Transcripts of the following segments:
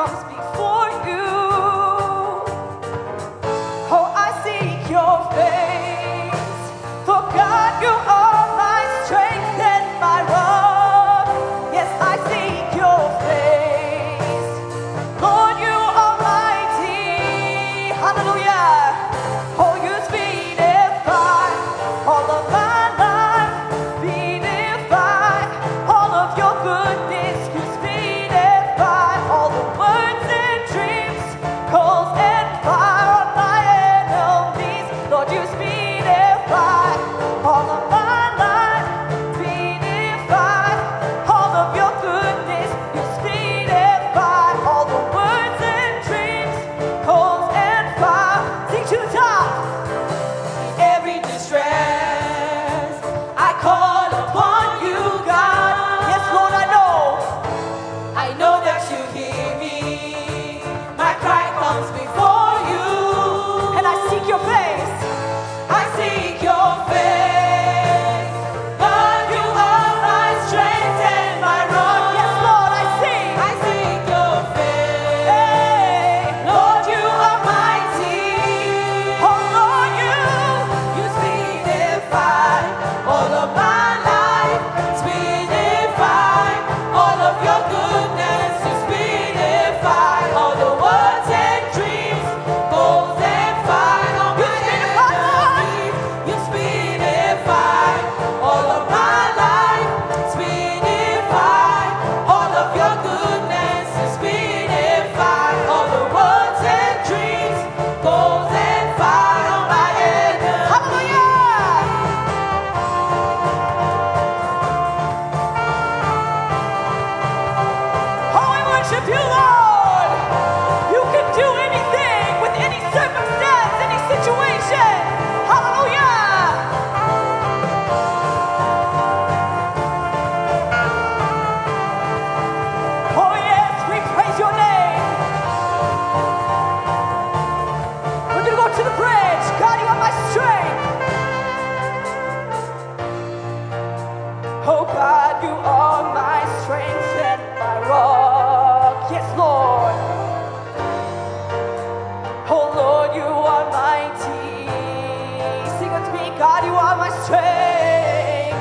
comes before you. Oh, I seek your face. For God, you are my strength and my rock. Yes, I seek your face. Lord, you are mighty. Hallelujah. Oh, you speedify all of my life. Speedify all of your goodness. You speedify all the words and dreams, coals and fire on my enemies. Lord, you speedify all of my life. Speedify all of your goodness. You speedify all the words and dreams, coals and fire. Sing to the top. Every distress, I call upon you, God. Yes, Lord, I know that you hear me. My cry comes before you, and I seek your face. I seek your face. God, you are my strength and my rock. Yes, Lord, I seek your face. Hey, Lord, you are mighty. Oh, Lord, you speedify all of my life. Speedify all of your goodness. You speedify all the words and dreams, goals and fire on my enemies. You speedify all of my life. Speedify all of your goodness. You speedify all the words and dreams, goals and fire on my enemies. Hallelujah! Oh, we worship you, Lord. You can do anything with any circumstance, any situation. Hallelujah. Oh, yes, we praise your name. We're going to go to the bridge. God, you are my strength. Oh, God, you are my strength and my rock. Yes, Lord. Oh, Lord, you are mighty. Sing with me, God, you are my strength.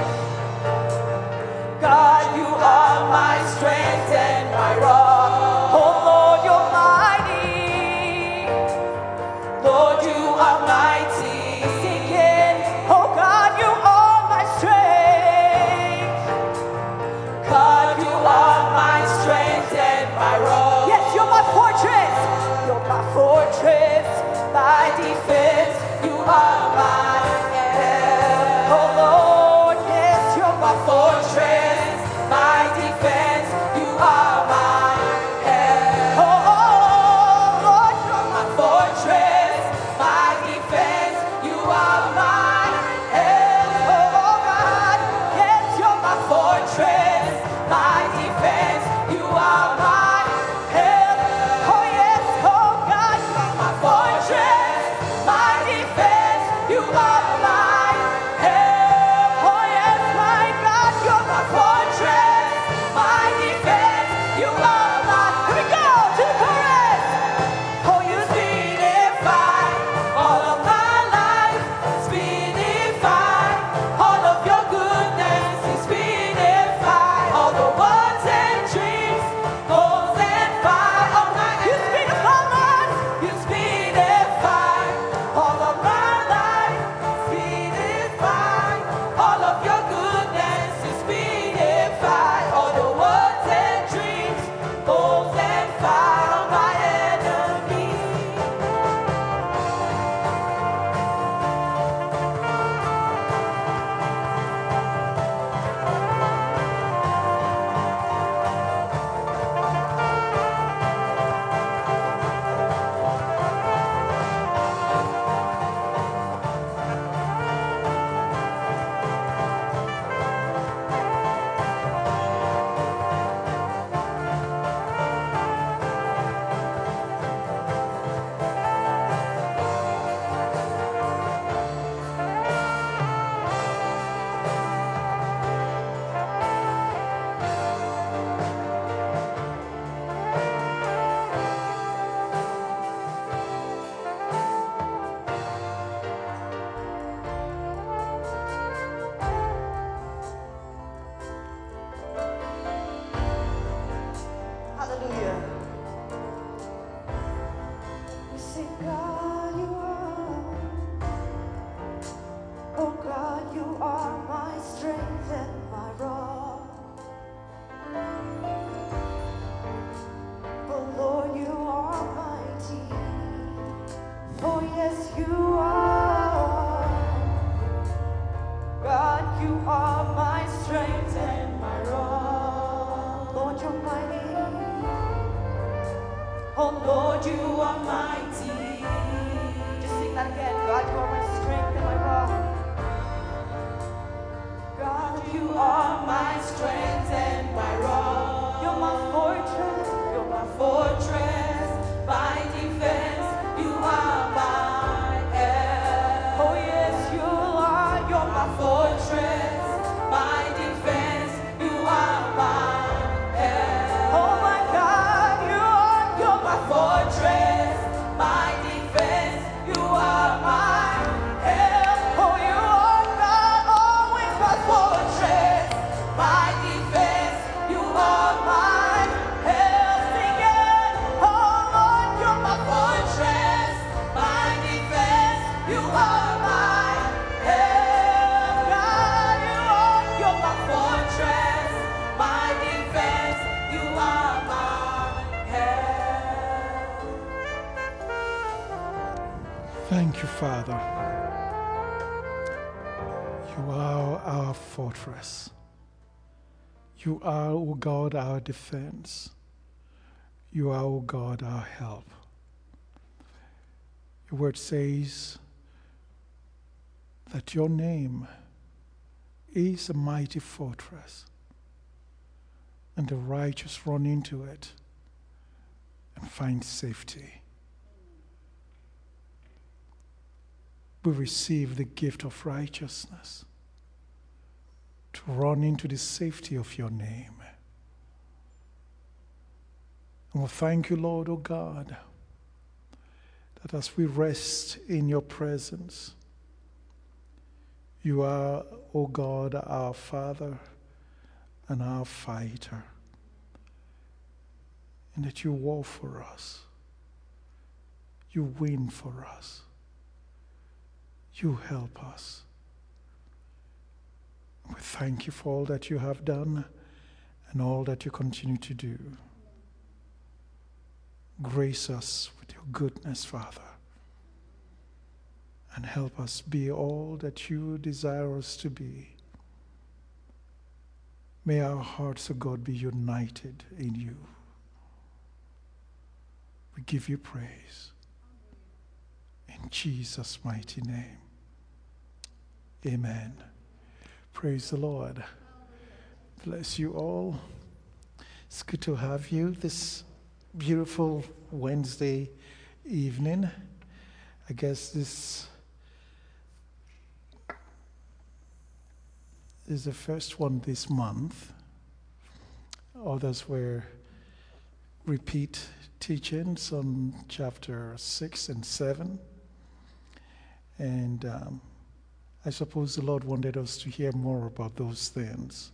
God, you are my strength and my rock. Oh, Lord, you're mighty. Lord, you are mighty. Sing it. Oh, God, you are my strength. God, you are my strength and my rock. Yes, you're my fortress. You're my fortress, my defense. You are my help. Oh, Lord, yes, you're my fortress, my defense. You are my help. Oh, Lord, you're my fortress, my defense. You are my help. Oh, God, yes, you're my fortress, my defense. You are my help. Oh, yes, oh, God, you're my fortress, my defense. Oh Lord, you are mighty. Just sing that again. God, you are my strength and my rock. God, you are my strength and my rock. You're my fortress. You're my fortress. My defense. You are my help. Oh yes, you are. You're my fortress. My defense. You are my help. Oh my God, you are. You're my fortress. My defense. You are my help. Oh, you are God, always my fortress. My defense. You are my help. Sing it. Oh Lord, you're my fortress. My defense. You are my help. God, you are. You're my fortress. My defense. You are my help. Thank you, Father. You are our fortress. You are, O God, our defense. You are, O God, our help. Your word says that your name is a mighty fortress, and the righteous run into it and find safety. We receive the gift of righteousness to run into the safety of your name. And we thank you, Lord, O God, that as we rest in your presence, you are, O God, our Father and our fighter, and that you war for us. You win for us. You help us. We thank you for all that you have done and all that you continue to do. Grace us with your goodness, Father, and help us be all that you desire us to be. May our hearts, O God, be united in you. We give you praise. In Jesus' mighty name. Amen. Praise the Lord. Bless you all. It's good to have you this beautiful Wednesday evening. I guess this is the first one this month. Others were repeat teachings on chapter 6 and 7. And I suppose the Lord wanted us to hear more about those things.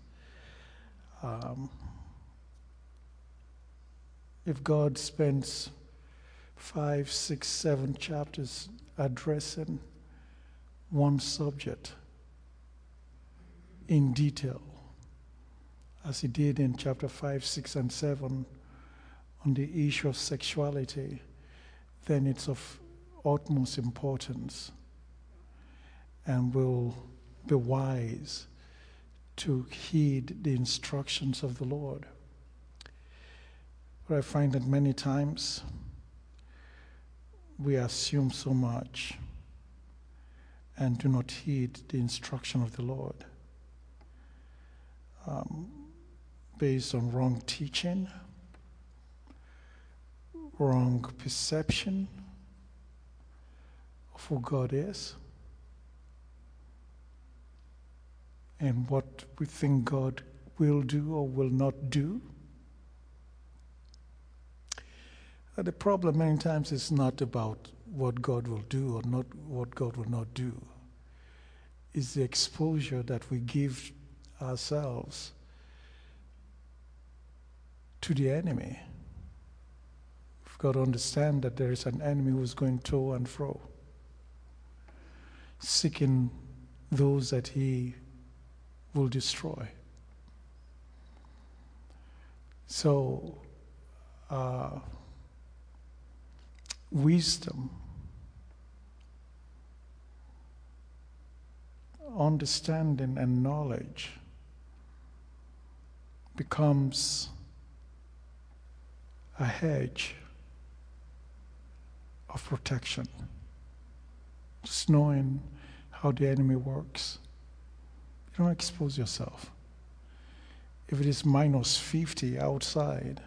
If God spends 5, 6, 7 chapters addressing one subject in detail, as he did in chapter 5, 6, and 7 on the issue of sexuality, then it's of utmost importance and will be wise to heed the instructions of the Lord. But I find that many times we assume so much and do not heed the instruction of the Lord, based on wrong teaching, wrong perception of who God is, and what we think God will do or will not do. The problem many times is not about what God will do or not what God will not do. It's the exposure that we give ourselves to the enemy. We've got to understand that there is an enemy who's going to and fro, seeking those that he will destroy. So, wisdom, understanding, and knowledge becomes a hedge of protection. Just knowing how the enemy works. You don't expose yourself. If it is minus 50 outside,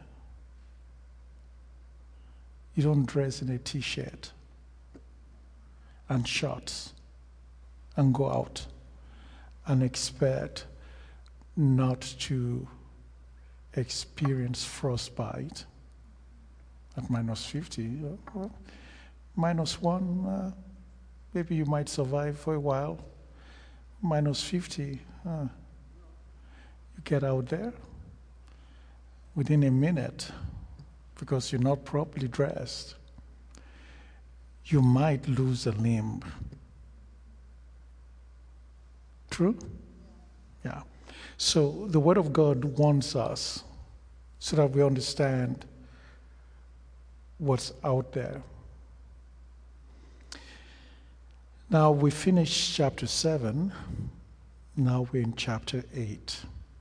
you don't dress in a t-shirt and shorts and go out and expect not to experience frostbite at minus 50. Well, minus 1, maybe you might survive for a while. Minus 50, you get out there within a minute, because you're not properly dressed, you might lose a limb. True? Yeah. So the Word of God wants us so that we understand what's out there. Now we finished chapter 7. Now we're in chapter 8.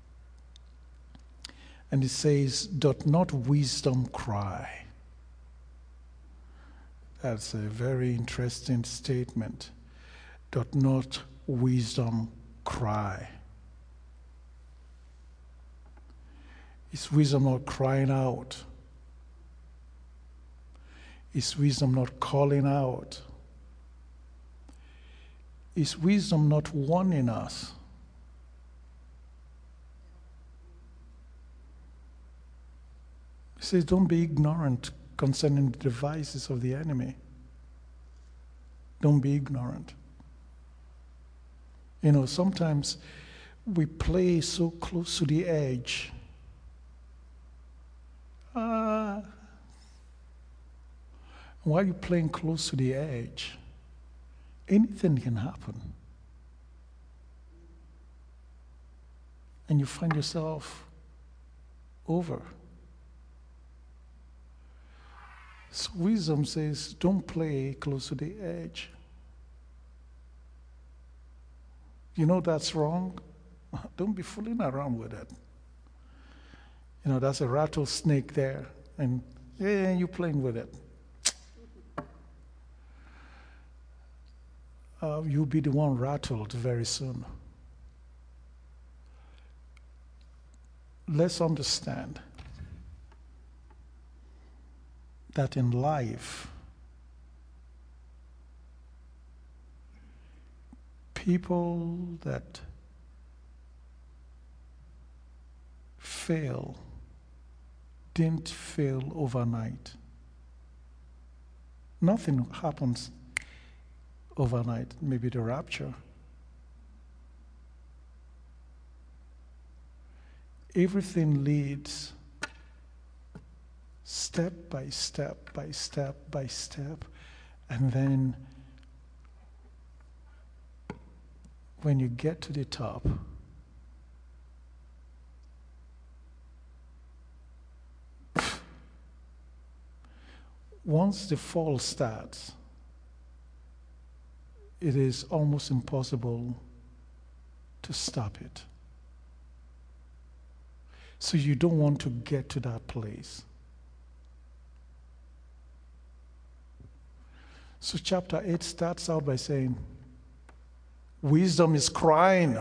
And it says, "Doth not wisdom cry?" That's a very interesting statement. Doth not wisdom cry? Is wisdom not crying out? Is wisdom not calling out? Is wisdom not warning us? He says, don't be ignorant concerning the devices of the enemy. Don't be ignorant. You know, sometimes we play so close to the edge. While you're playing close to the edge, anything can happen. And you find yourself over. So wisdom says, don't play close to the edge. You know that's wrong. Don't be fooling around with it. You know, that's a rattlesnake there, and yeah, you're playing with it. You'll be the one rattled very soon. Let's understand that in life, people that fail didn't fail overnight. Nothing happens overnight, maybe the rapture. Everything leads step by step by step by step, and then when you get to the top, once the fall starts, it is almost impossible to stop it. So you don't want to get to that place. So chapter 8 starts out by saying, wisdom is crying,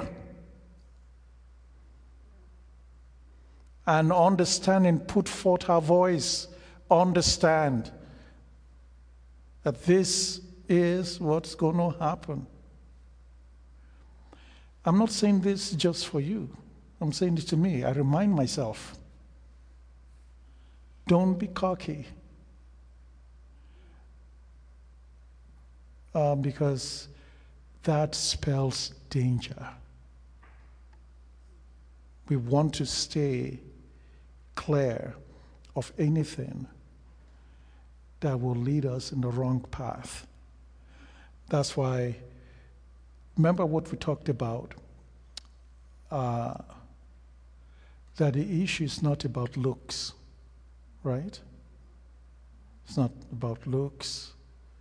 and understanding put forth her voice. Understand that this is what's going to happen. I'm not saying this just for you. I'm saying this to me. I remind myself, don't be cocky. Because that spells danger. We want to stay clear of anything that will lead us in the wrong path. That's why, remember what we talked about, that the issue is not about looks, right? It's not about looks.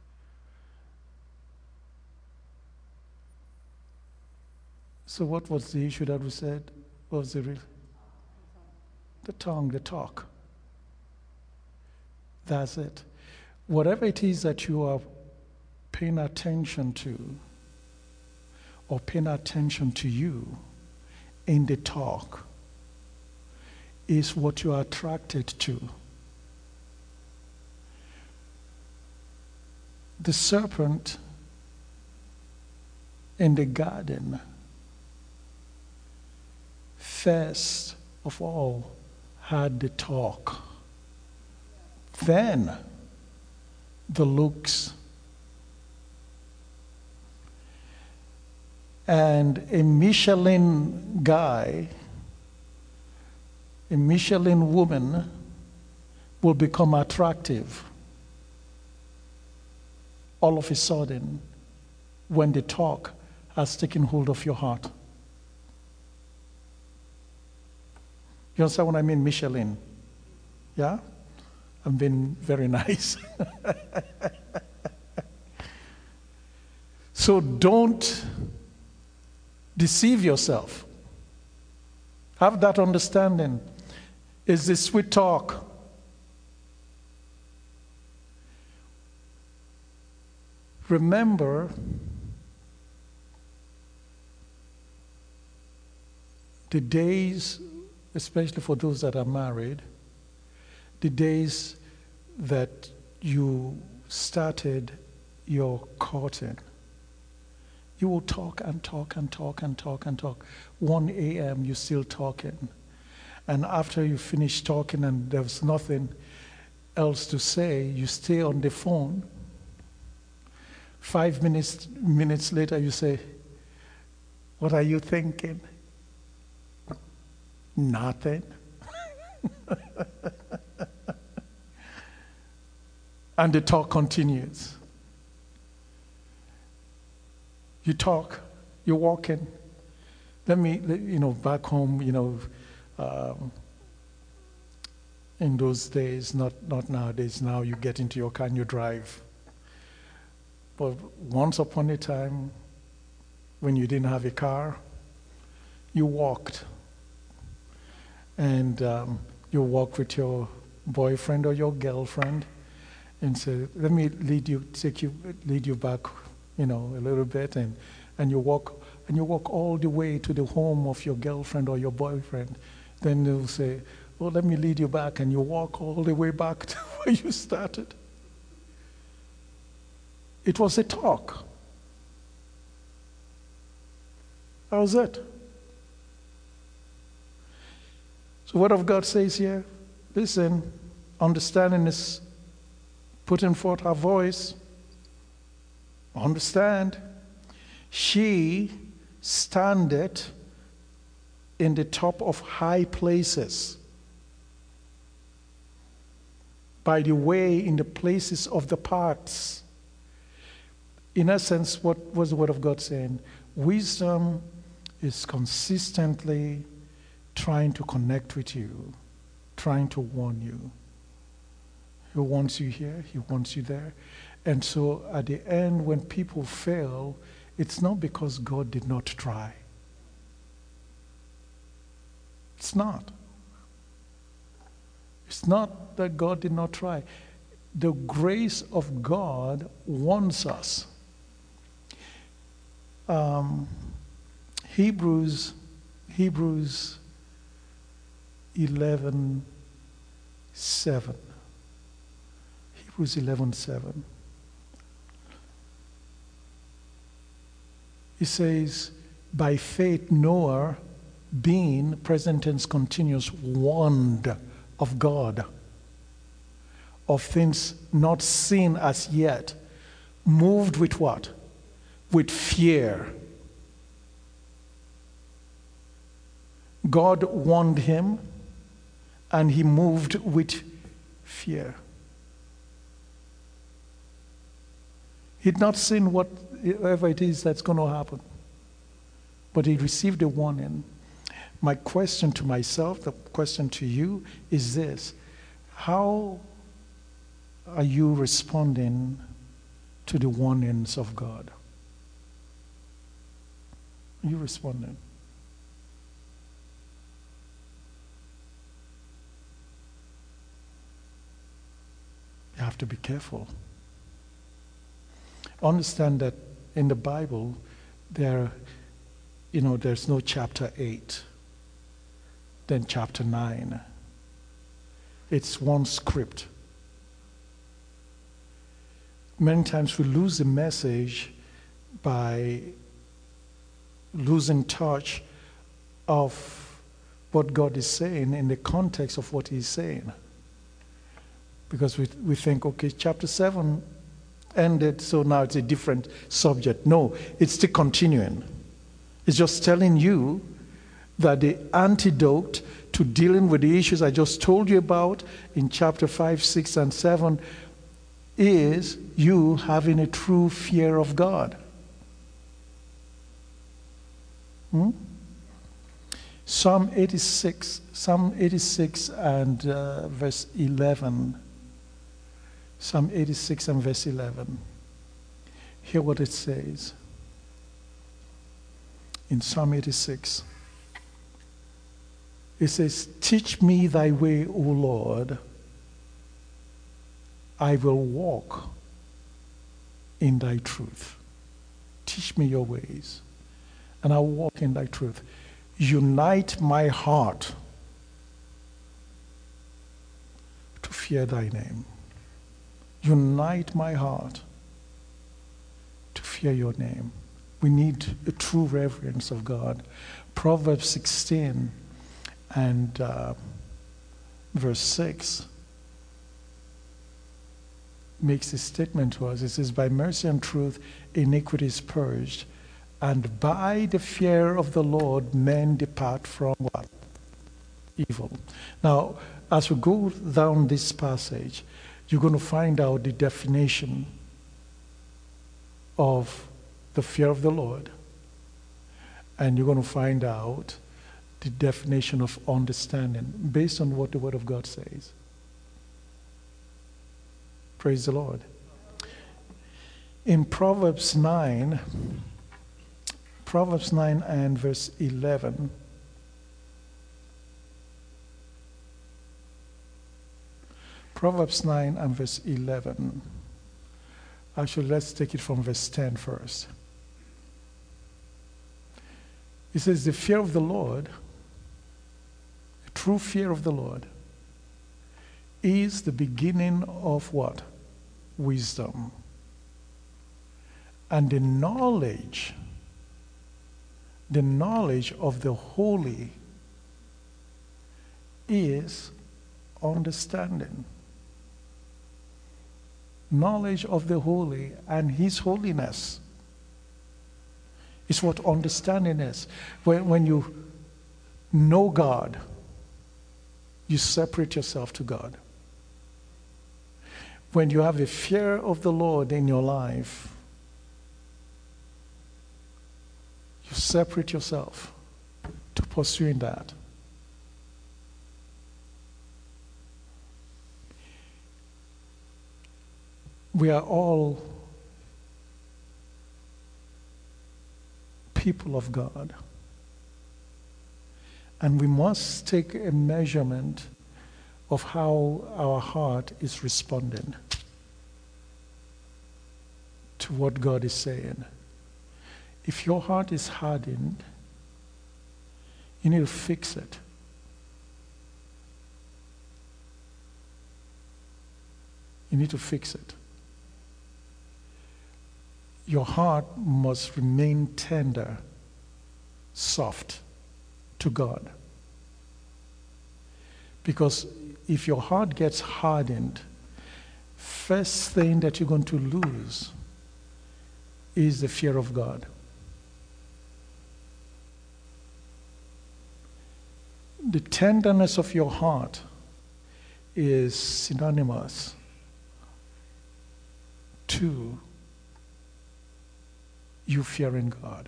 So what was the issue that we said? What was the tongue, the talk. That's it. Whatever it is that you are paying attention to, or paying attention to you in the talk, is what you are attracted to. The serpent in the garden, first of all, had the talk. Then the looks. And a Michelin guy, a Michelin woman will become attractive all of a sudden when the talk has taken hold of your heart. You understand what I mean, Michelin? Yeah? I'm being very nice. So don't deceive yourself. Have that understanding. Is this sweet talk? Remember, the days, especially for those that are married, the days that you started your courting, you will talk and talk and talk and talk and talk. 1 a.m. you're still talking. And after you finish talking and there's nothing else to say, you stay on the phone. 5 minutes later, you say, "What are you thinking?" "Nothing." And the talk continues. You talk, you're walking. Back home, in those days, not nowadays. Now you get into your car and you drive. But once upon a time, when you didn't have a car, you walked. And you walk with your boyfriend or your girlfriend and say, "Let me lead you back, a little bit," and you walk all the way to the home of your girlfriend or your boyfriend. Then they'll say, "Oh, let me lead you back," and you walk all the way back to where you started. It was a talk. That was it. So what of God says here? Listen, understanding is putting forth her voice. Understand. She standeth in the top of high places, by the way, in the places of the paths. In essence, what was the word of God saying? Wisdom is consistently trying to connect with you, trying to warn you. He wants you here, he wants you there. And so at the end, when people fail, it's not because God did not try. It's not. It's not that God did not try. The grace of God wants us. Hebrews 11:7. Hebrews 11:7. It says, "By faith Noah, being," present tense continuous, "warned of God, of things not seen as yet, moved with what? With fear." God warned him, and he moved with fear. He'd not seen whatever it is that's going to happen, but he received a warning. My question to myself, the question to you is this: how are you responding to the warnings of God? Are you responding? have to be careful. Understand that in the Bible, there's no chapter 8, then chapter 9. It's one script. Many times we lose the message by losing touch of what God is saying in the context of what He's saying. Because we think, okay, chapter 7 ended, so now it's a different subject. No, it's still continuing. It's just telling you that the antidote to dealing with the issues I just told you about in chapter 5, 6, and 7 is you having a true fear of God. Psalm 86 and verse 11. Psalm 86 and verse 11. Hear what it says. In Psalm 86, it says, "Teach me thy way, O Lord. I will walk in thy truth." Teach me your ways, and I'll walk in thy truth. Unite my heart to fear thy name. Unite my heart to fear your name. We need a true reverence of God. Proverbs 16 and verse 6 makes a statement to us. It says, "By mercy and truth iniquity is purged, and by the fear of the Lord men depart from" what? Evil. Now, as we go down this passage, you're going to find out the definition of the fear of the Lord, and you're going to find out the definition of understanding based on what the Word of God says. Praise the Lord. In Proverbs 9 and verse 11, Proverbs 9 and verse 11. Actually, let's take it from verse 10 first. It says, "The fear of the Lord, the true fear of the Lord, is the beginning of" what? Wisdom. "And the knowledge of the holy is understanding." Knowledge of the holy and His holiness is what understanding is. When you know God, you separate yourself to God. When you have a fear of the Lord in your life, you separate yourself to pursuing that. We are all people of God, and we must take a measurement of how our heart is responding to what God is saying. If your heart is hardened, you need to fix it. You need to fix it. Your heart must remain tender, soft to God. Because if your heart gets hardened, first thing that you're going to lose is the fear of God. The tenderness of your heart is synonymous to you fearing God.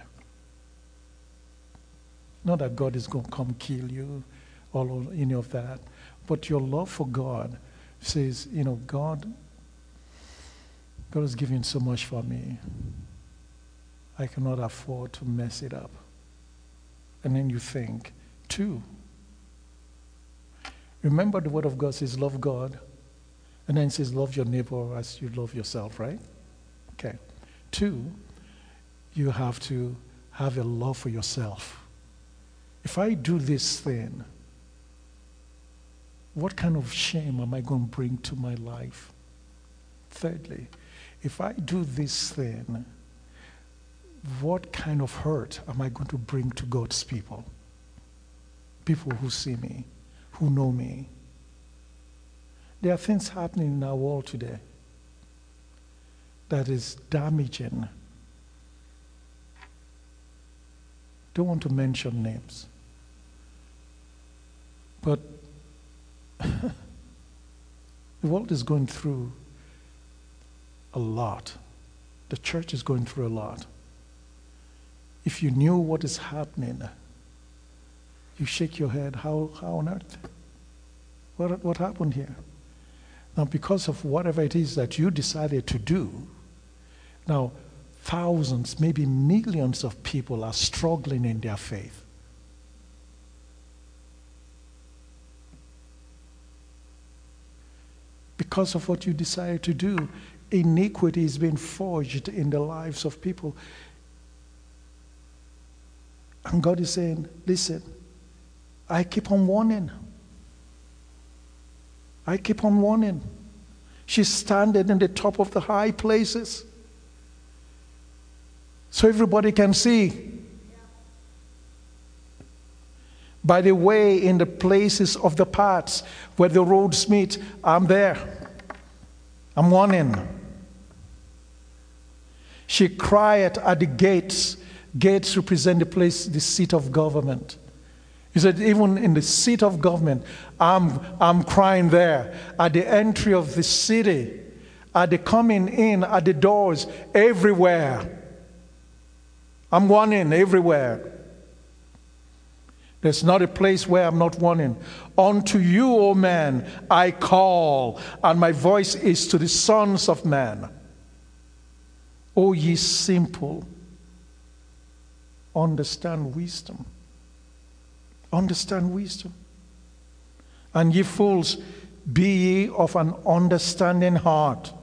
Not that God is going to come kill you, or any of that, but your love for God says, God has given so much for me. I cannot afford to mess it up. And then you think, two, remember the Word of God says, love God And then it says, love your neighbor as you love yourself, right? Okay. 2, you have to have a love for yourself. If I do this thing, what kind of shame am I going to bring to my life? Thirdly, if I do this thing, what kind of hurt am I going to bring to God's people? People who see me, who know me. There are things happening in our world today that is damaging. Don't want to mention names. But the world is going through a lot. The church is going through a lot. If you knew what is happening, you shake your head, how on earth? What happened here? Now, because of whatever it is that you decided to do, now thousands, maybe millions of people are struggling in their faith. Because of what you decided to do, iniquity is being forged in the lives of people. And God is saying, listen, I keep on warning. I keep on warning. She's standing in the top of the high places, so everybody can see. By the way, in the places of the paths where the roads meet, I'm there. I'm warning. She cried at the gates. Gates represent the place, the seat of government. He said, even in the seat of government, I'm crying there. At the entry of the city, at the coming in, at the doors, everywhere. I'm warning everywhere. There's not a place where I'm not warning. Unto you, O man, I call, and my voice is to the sons of man. O ye simple, understand wisdom. Understand wisdom. And ye fools, be ye of an understanding heart.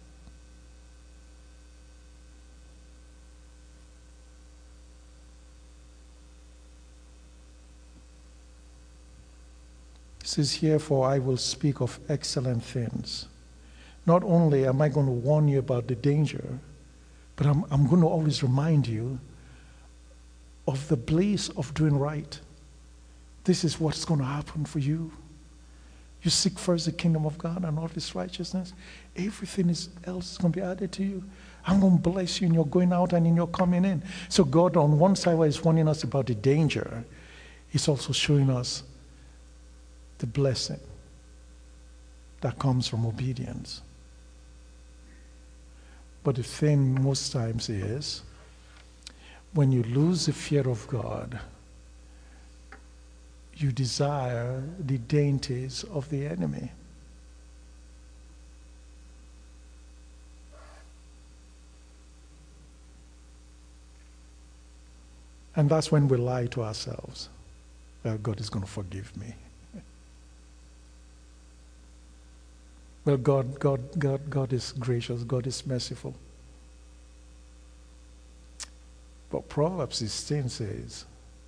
It says here, for I will speak of excellent things. Not only am I going to warn you about the danger, but I'm going to always remind you of the bliss of doing right. This is what's going to happen for you. You seek first the kingdom of God and all his righteousness. Everything else is going to be added to you. I'm going to bless you in your going out and in your coming in. So God, on one side, while he's warning us about the danger, he's also showing us the blessing that comes from obedience. But the thing most times is, when you lose the fear of God, you desire the dainties of the enemy. And that's when we lie to ourselves. God is going to forgive me. Well, God is gracious. God is merciful. But Proverbs 16 says,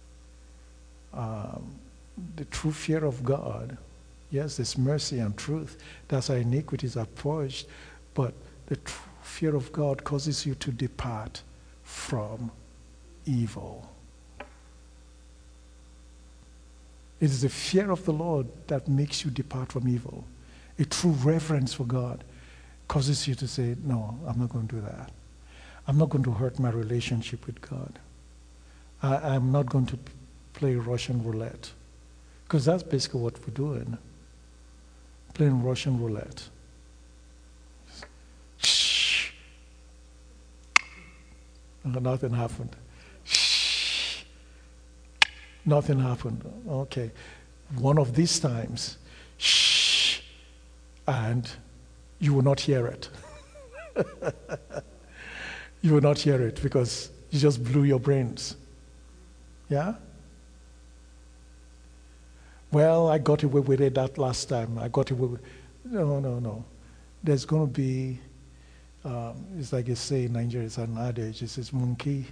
the true fear of God, yes, there's mercy and truth. That's how iniquities are purged. But the true fear of God causes you to depart from evil. It is the fear of the Lord that makes you depart from evil. A true reverence for God causes you to say, no, I'm not going to do that. I'm not going to hurt my relationship with God. I'm not going to play Russian roulette. Because that's basically what we're doing. Playing Russian roulette. Shh. And nothing happened. Shh. Nothing happened. Okay. One of these times, shh, and you will not hear it. You will not hear it because you just blew your brains. Yeah? Well, I got away with it that last time. I got away with it. No. there's going to be, it's like you say in Nigeria, it's an adage, it says monkey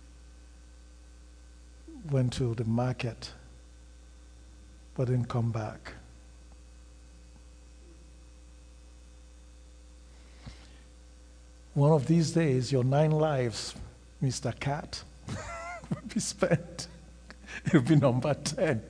went to the market but didn't come back. One of these days, your 9 lives, Mr. Cat, will be spent. You'll be number 10.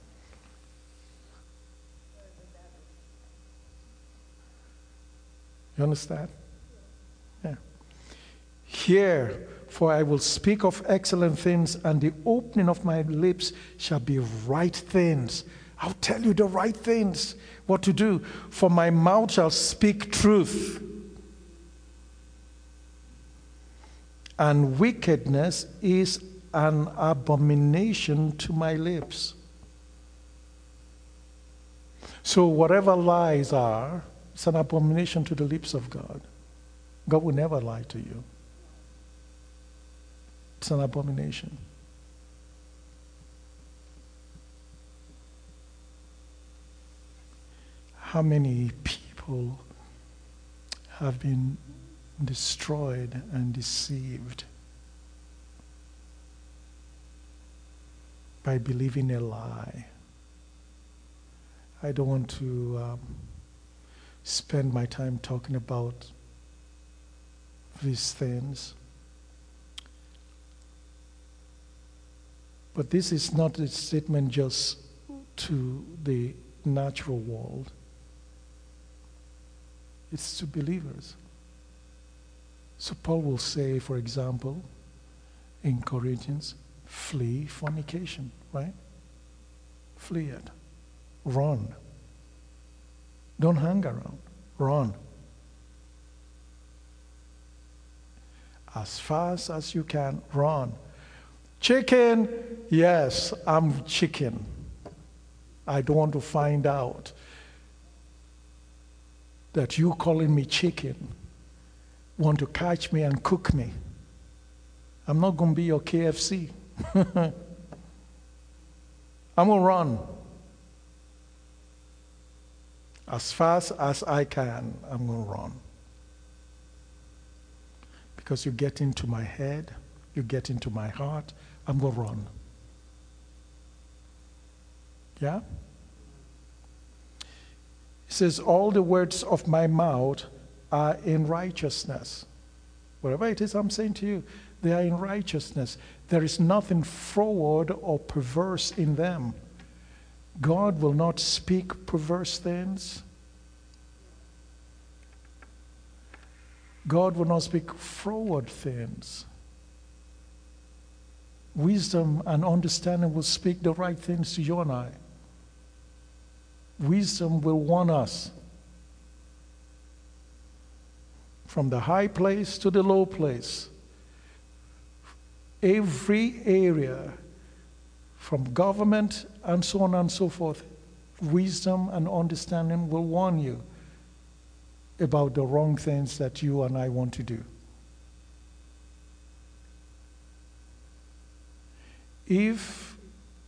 You understand? Yeah. Hear, for I will speak of excellent things, and the opening of my lips shall be right things. I'll tell you the right things, what to do. For my mouth shall speak truth. And wickedness is an abomination to my lips. So whatever lies are, it's an abomination to the lips of God. God will never lie to you. It's an abomination. How many people have been destroyed and deceived by believing a lie? I don't want to spend my time talking about these things. But this is not a statement just to the natural world. It's to believers. So Paul will say, for example, in Corinthians, flee fornication, right? Flee it. Run. Don't hang around. Run. As fast as you can, run. Chicken, yes, I'm chicken. I don't want to find out that you calling me chicken want to catch me and cook me. I'm not going to be your KFC. I'm going to run. As fast as I can, I'm going to run. Because you get into my head, you get into my heart, I'm going to run. Yeah? It says, all the words of my mouth are in righteousness. Whatever it is I'm saying to you, they are in righteousness. There is nothing froward or perverse in them. God will not speak perverse things. God will not speak froward things. Wisdom and understanding will speak the right things to you and I. Wisdom will warn us from the high place to the low place. Every area, from government and so on and so forth, wisdom and understanding will warn you about the wrong things that you and I want to do. If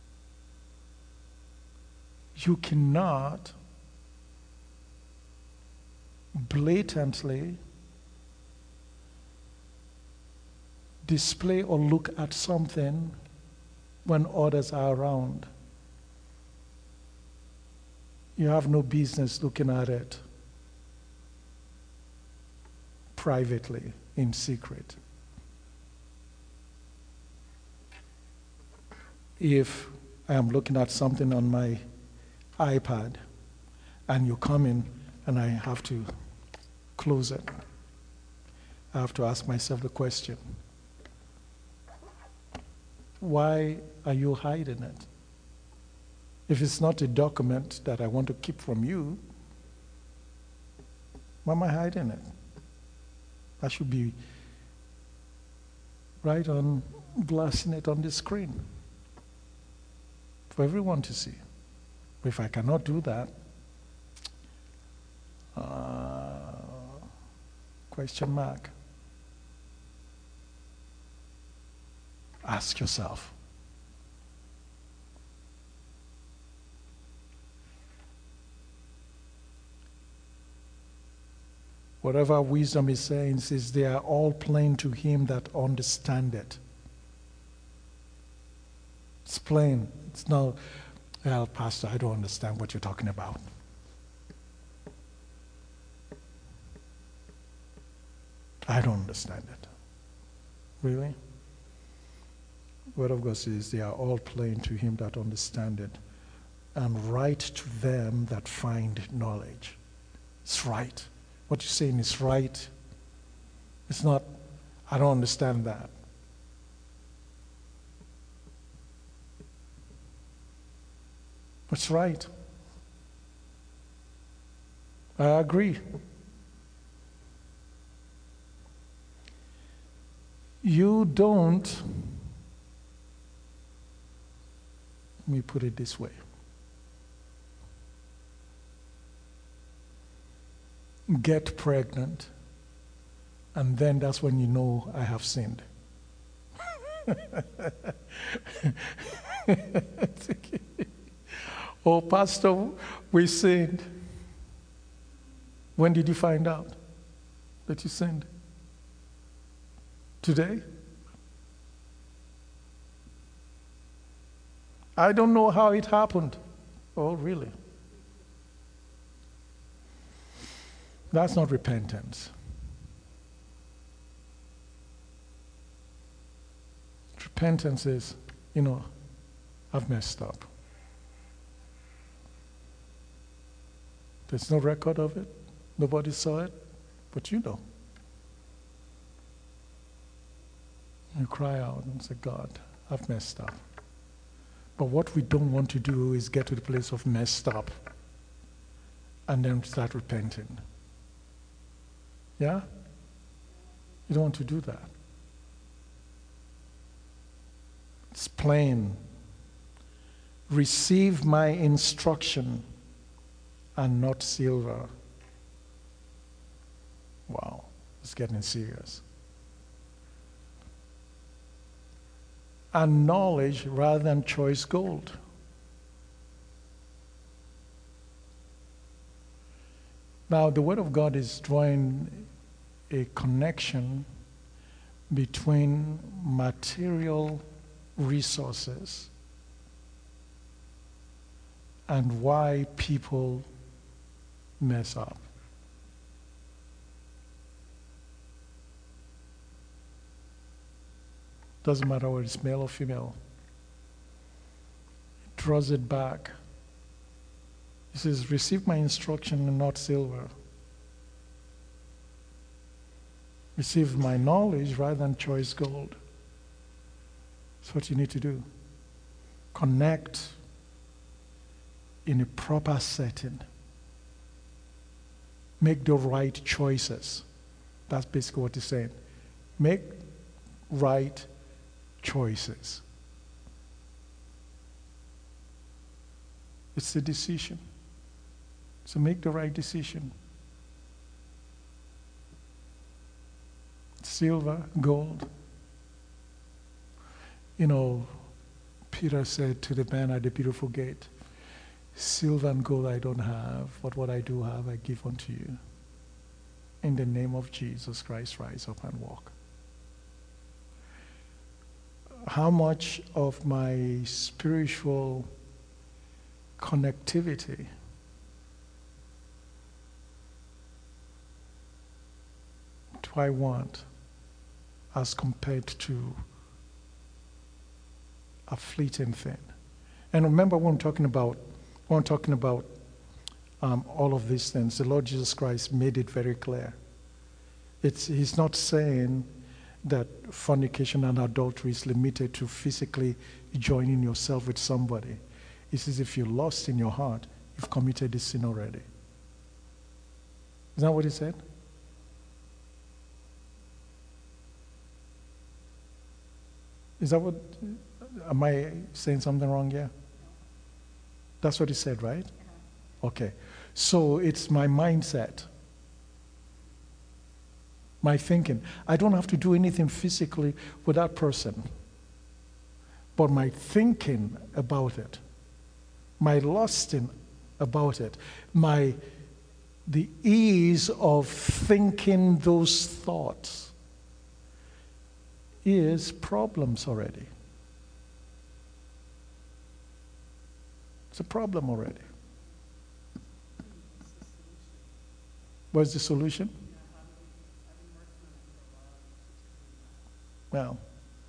you cannot blatantly display or look at something when others are around, you have no business looking at it privately, in secret. If I am looking at something on my iPad and you come in and I have to close it, I have to ask myself the question, why are you hiding it? If it's not a document that I want to keep from you, why am I hiding it? I should be right on blasting it on the screen for everyone to see. But if I cannot do that, question mark. Ask yourself. Whatever wisdom is saying is they are all plain to him that understand it. It's plain. It's not, well, Pastor, I don't understand what you're talking about. I don't understand it. Really? The Word of God says they are all plain to him that understand it, and right to them that find knowledge. It's right. What you're saying is right. It's not, I don't understand that. It's right. I agree. You don't, let me put it this way. Get pregnant, and then that's when you know I have sinned. Oh, Pastor, we sinned. When did you find out that you sinned? Today? I don't know how it happened. Oh, really? That's not repentance. Repentance is, I've messed up. There's no record of it. Nobody saw it, but you know. You cry out and say, God, I've messed up. But what we don't want to do is get to the place of messed up and then start repenting. Yeah? You don't want to do that. It's plain. Receive my instruction and not silver. Wow, it's getting serious. And knowledge rather than choice gold. Now, the Word of God is drawing a connection between material resources and why people mess up. Doesn't matter whether it's male or female. It draws it back. He says, receive my instruction and not silver. Receive my knowledge rather than choice gold. That's what you need to do. Connect in a proper setting. Make the right choices. That's basically what he's saying. Make right choices. It's a decision. So make the right decision. Silver, gold. Peter said to the man at the beautiful gate, silver and gold I don't have, but what I do have I give unto you. In the name of Jesus Christ, rise up and walk. How much of my spiritual connectivity do I want as compared to a fleeting thing? And remember when I'm talking about all of these things, the Lord Jesus Christ made it very clear. He's not saying that fornication and adultery is limited to physically joining yourself with somebody. He says if you're lost in your heart, you've committed this sin already. Is that what he said? Is that what, am I saying something wrong here? That's what he said, right? Okay. So it's my mindset, my thinking. I don't have to do anything physically with that person, but my thinking about it, my lusting about it, my the ease of thinking those thoughts is problems already. It's a problem already. What's the solution? Well,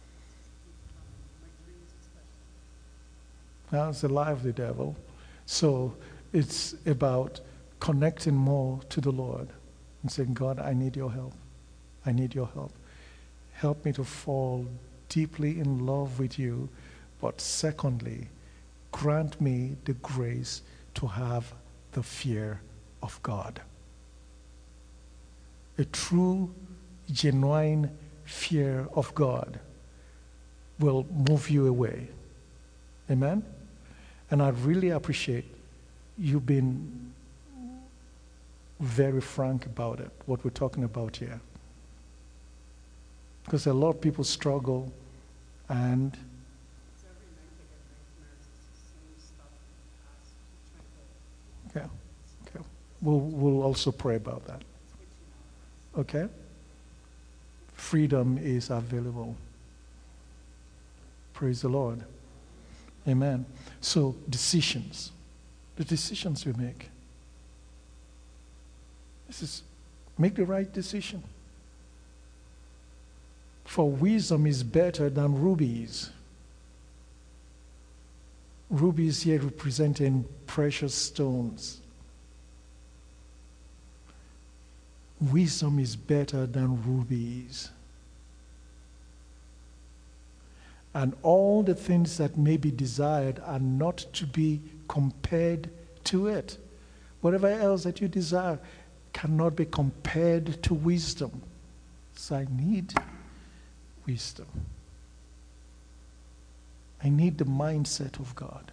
it's the lie of the devil. So it's about connecting more to the Lord and saying, God, I need your help. I need your help. Help me to fall deeply in love with you. But secondly, grant me the grace to have the fear of God. A true, genuine fear of God will move you away. Amen? And I really appreciate you being very frank about it, what we're talking about here. Because a lot of people struggle and okay. We'll also pray about that. Okay? Freedom is available. Praise the Lord. Amen. So, decisions. The decisions we make. This is, make the right decision. For wisdom is better than rubies. Rubies here representing precious stones. Wisdom is better than rubies. And all the things that may be desired are not to be compared to it. Whatever else that you desire cannot be compared to wisdom. So I need wisdom. I need the mindset of God.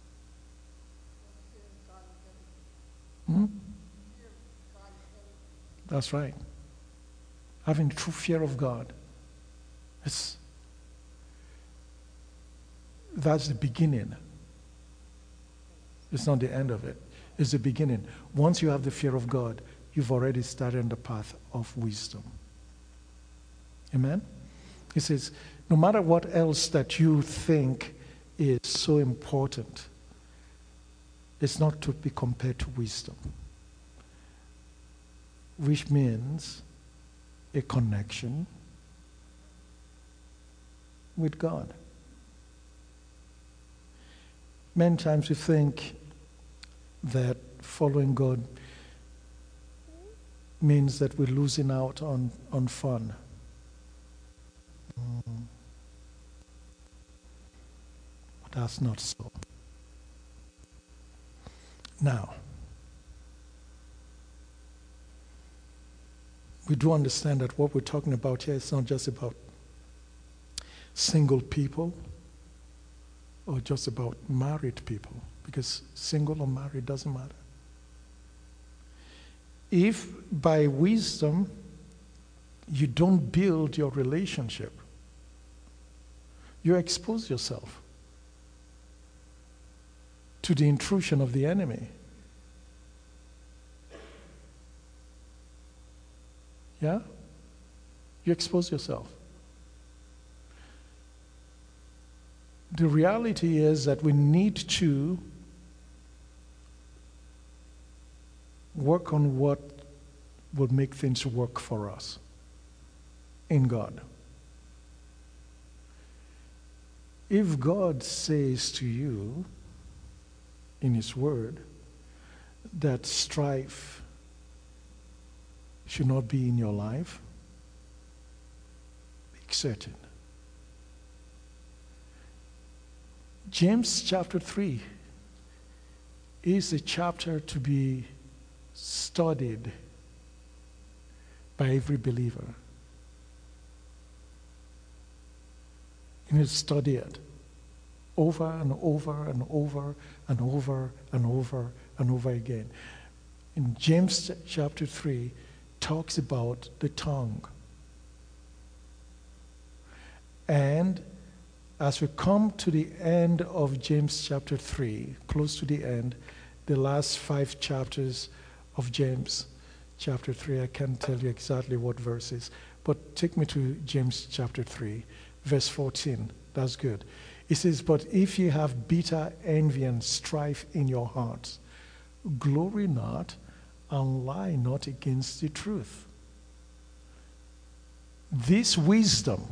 That's right. Having true fear of God. That's the beginning. It's not the end of it. It's the beginning. Once you have the fear of God, you've already started on the path of wisdom. Amen? He says, no matter what else that you think is so important, it's not to be compared to wisdom. Which means a connection with God. Many times we think that following God means that we're losing out on fun. But that's not so. Now, we do understand that what we're talking about here is not just about single people or just about married people, because single or married doesn't matter. If by wisdom you don't build your relationship, you expose yourself to the intrusion of the enemy. Yeah? You expose yourself. The reality is that we need to work on what will make things work for us in God. If God says to you in His Word that strife should not be in your life, be certain. James chapter 3 is a chapter to be studied by every believer. You need to study it over and over and over and over and over and over again. In James chapter 3 talks about the tongue. And as we come to the end of James chapter 3, close to the end, the last 5 chapters of James chapter 3. I can't tell you exactly what verses, but take me to James chapter 3, verse 14. That's good. It says, but if ye have bitter envy and strife in your hearts, glory not and lie not against the truth. This wisdom,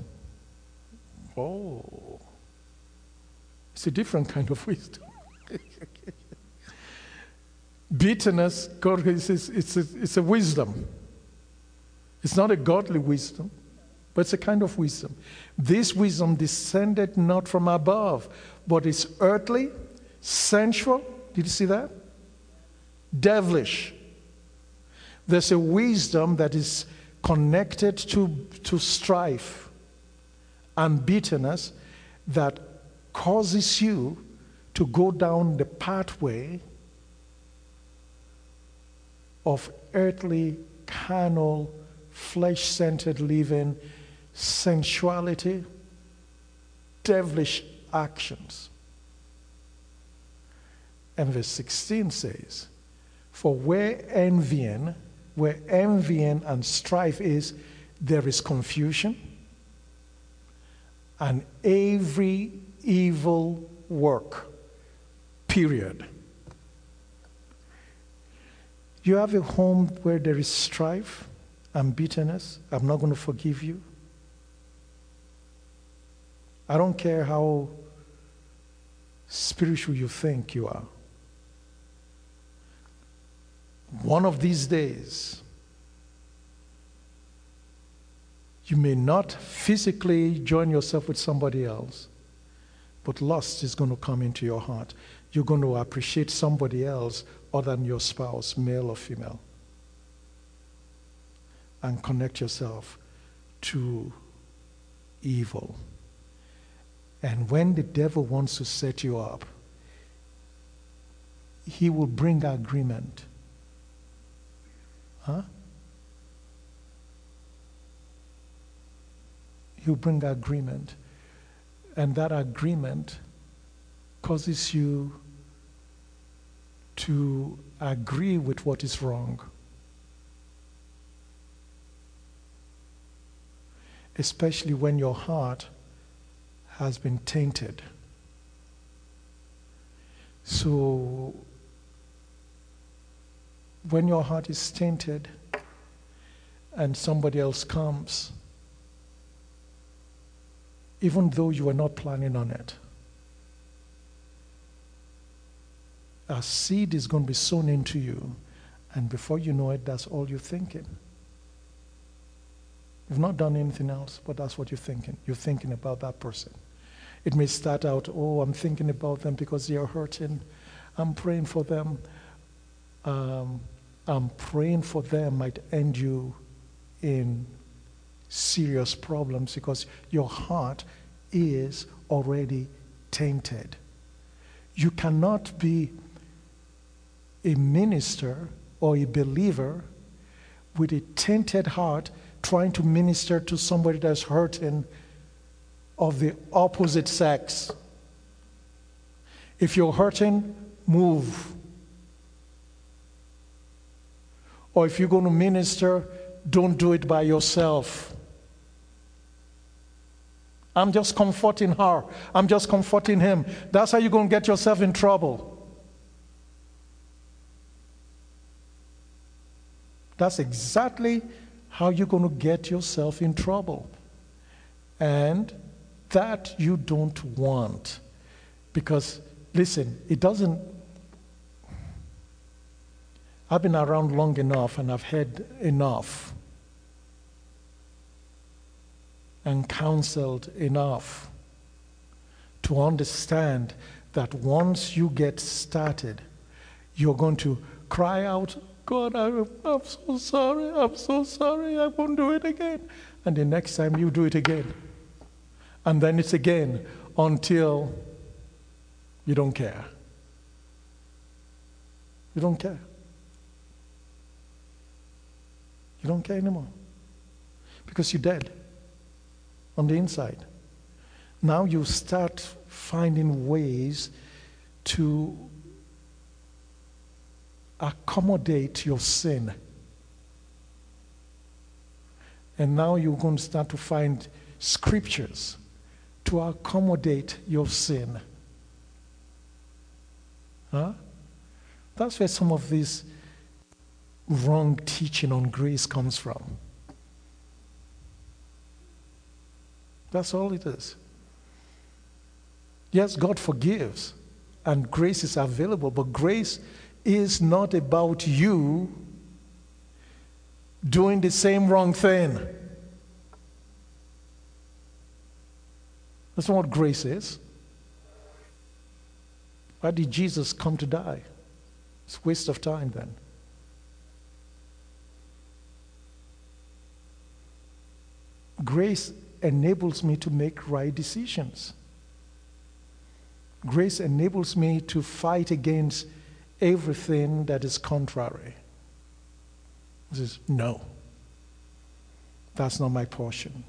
it's a different kind of wisdom. Bitterness, God says it's a wisdom. It's not a godly wisdom, but it's a kind of wisdom. This wisdom descended not from above, but is earthly, sensual. Did you see that? Devilish. There's a wisdom that is connected to strife and bitterness that causes you to go down the pathway of earthly, carnal, flesh-centered living, sensuality, devilish actions. And verse 16 says, for where envying and strife is, there is confusion and every evil work, period. You have a home where there is strife and bitterness. I'm not going to forgive you. I don't care how spiritual you think you are. One of these days, you may not physically join yourself with somebody else, but lust is going to come into your heart. You're going to appreciate somebody else other than your spouse, male or female, and connect yourself to evil. And when the devil wants to set you up, he will bring agreement. He'll bring agreement. And that agreement causes you to agree with what is wrong. Especially when your heart has been tainted. So, when your heart is tainted and somebody else comes, even though you were not planning on it, a seed is going to be sown into you, and before you know it, that's all you're thinking. You've not done anything else, but that's what you're thinking. You're thinking about that person. It may start out, I'm thinking about them because they are hurting. I'm praying for them. I'm praying for them might end you in serious problems because your heart is already tainted. You cannot be a minister or a believer with a tainted heart trying to minister to somebody that's hurting of the opposite sex. If you're hurting, move. Or if you're going to minister, don't do it by yourself. I'm just comforting her. I'm just comforting him. That's how you're going to get yourself in trouble. That's exactly how you're going to get yourself in trouble. And that you don't want. Because, listen, it doesn't... I've been around long enough and I've heard enough and counseled enough to understand that once you get started, you're going to cry out, God, I'm so sorry, I won't do it again. And the next time you do it again. And then it's again until you don't care. You don't care. You don't care anymore. Because you're dead on the inside. Now you start finding ways to accommodate your sin. And now you're going to start to find scriptures to accommodate your sin. Huh? That's where some of this wrong teaching on grace comes from. That's all it is. Yes, God forgives, and grace is available, but grace is not about you doing the same wrong thing. That's not what grace is. Why did Jesus come to die? It's a waste of time then. Grace enables me to make right decisions. Grace enables me to fight against everything that is contrary. This is, no, that's not my portion.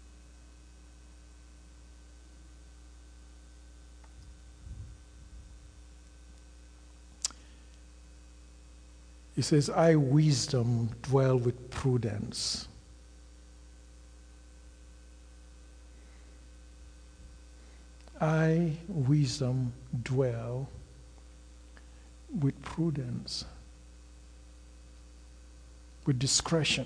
He says, I, wisdom, dwell with prudence. I, wisdom, dwell with prudence, with discretion.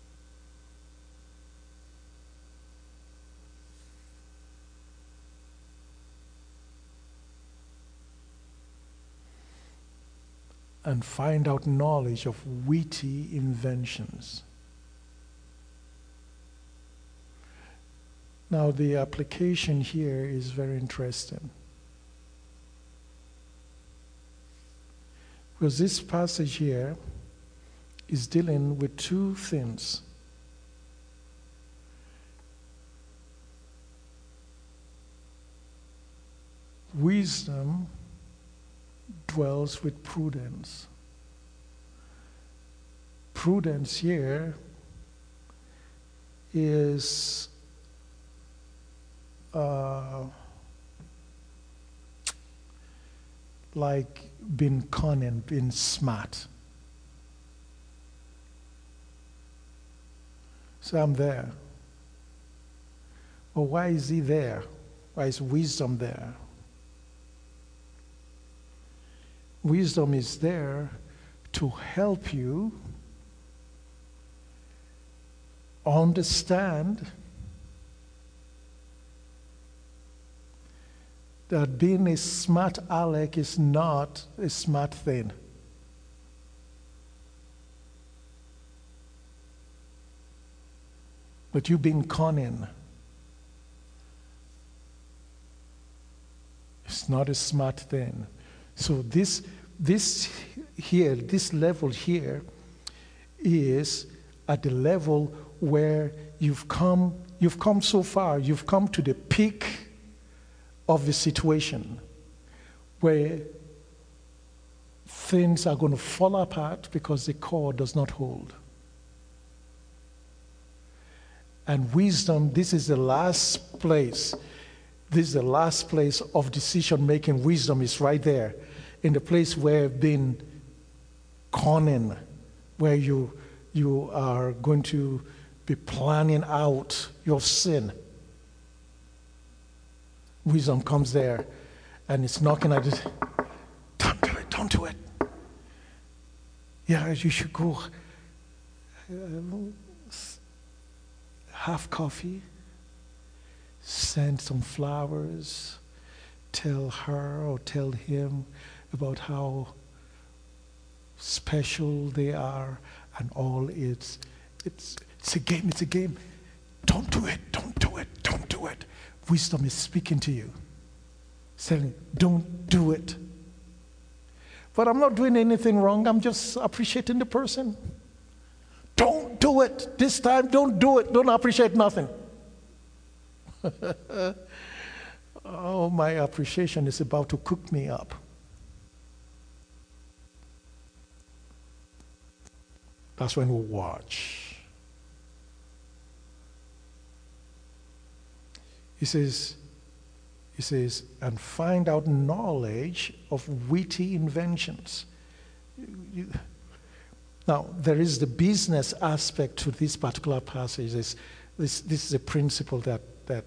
And find out knowledge of witty inventions. Now, the application here is very interesting. Because this passage here is dealing with two things. Wisdom dwells with prudence. Prudence here is like being cunning, being smart. So I'm there. Well, why is he there? Why is wisdom there? Wisdom is there to help you understand that being a smart aleck is not a smart thing. But you being cunning is not a smart thing. So this level here is at the level where you've come so far, you've come to the peak of the situation where things are going to fall apart because the core does not hold. And wisdom, this is the last place. This is the last place of decision making. Wisdom is right there, in the place where being cunning, where you are going to be planning out your sin. Wisdom comes there, and it's knocking at it. Don't do it. Yeah, you should go have coffee, send some flowers, tell her or tell him about how special they are, and all. It's a game. Don't do it. Wisdom is speaking to you, saying, don't do it. But I'm not doing anything wrong. I'm just appreciating the person. Don't do it. This time, don't do it. Don't appreciate nothing. Oh, my appreciation is about to cook me up. That's when we watch. He says, and find out knowledge of witty inventions. Now, there is the business aspect to this particular passage. This is a principle that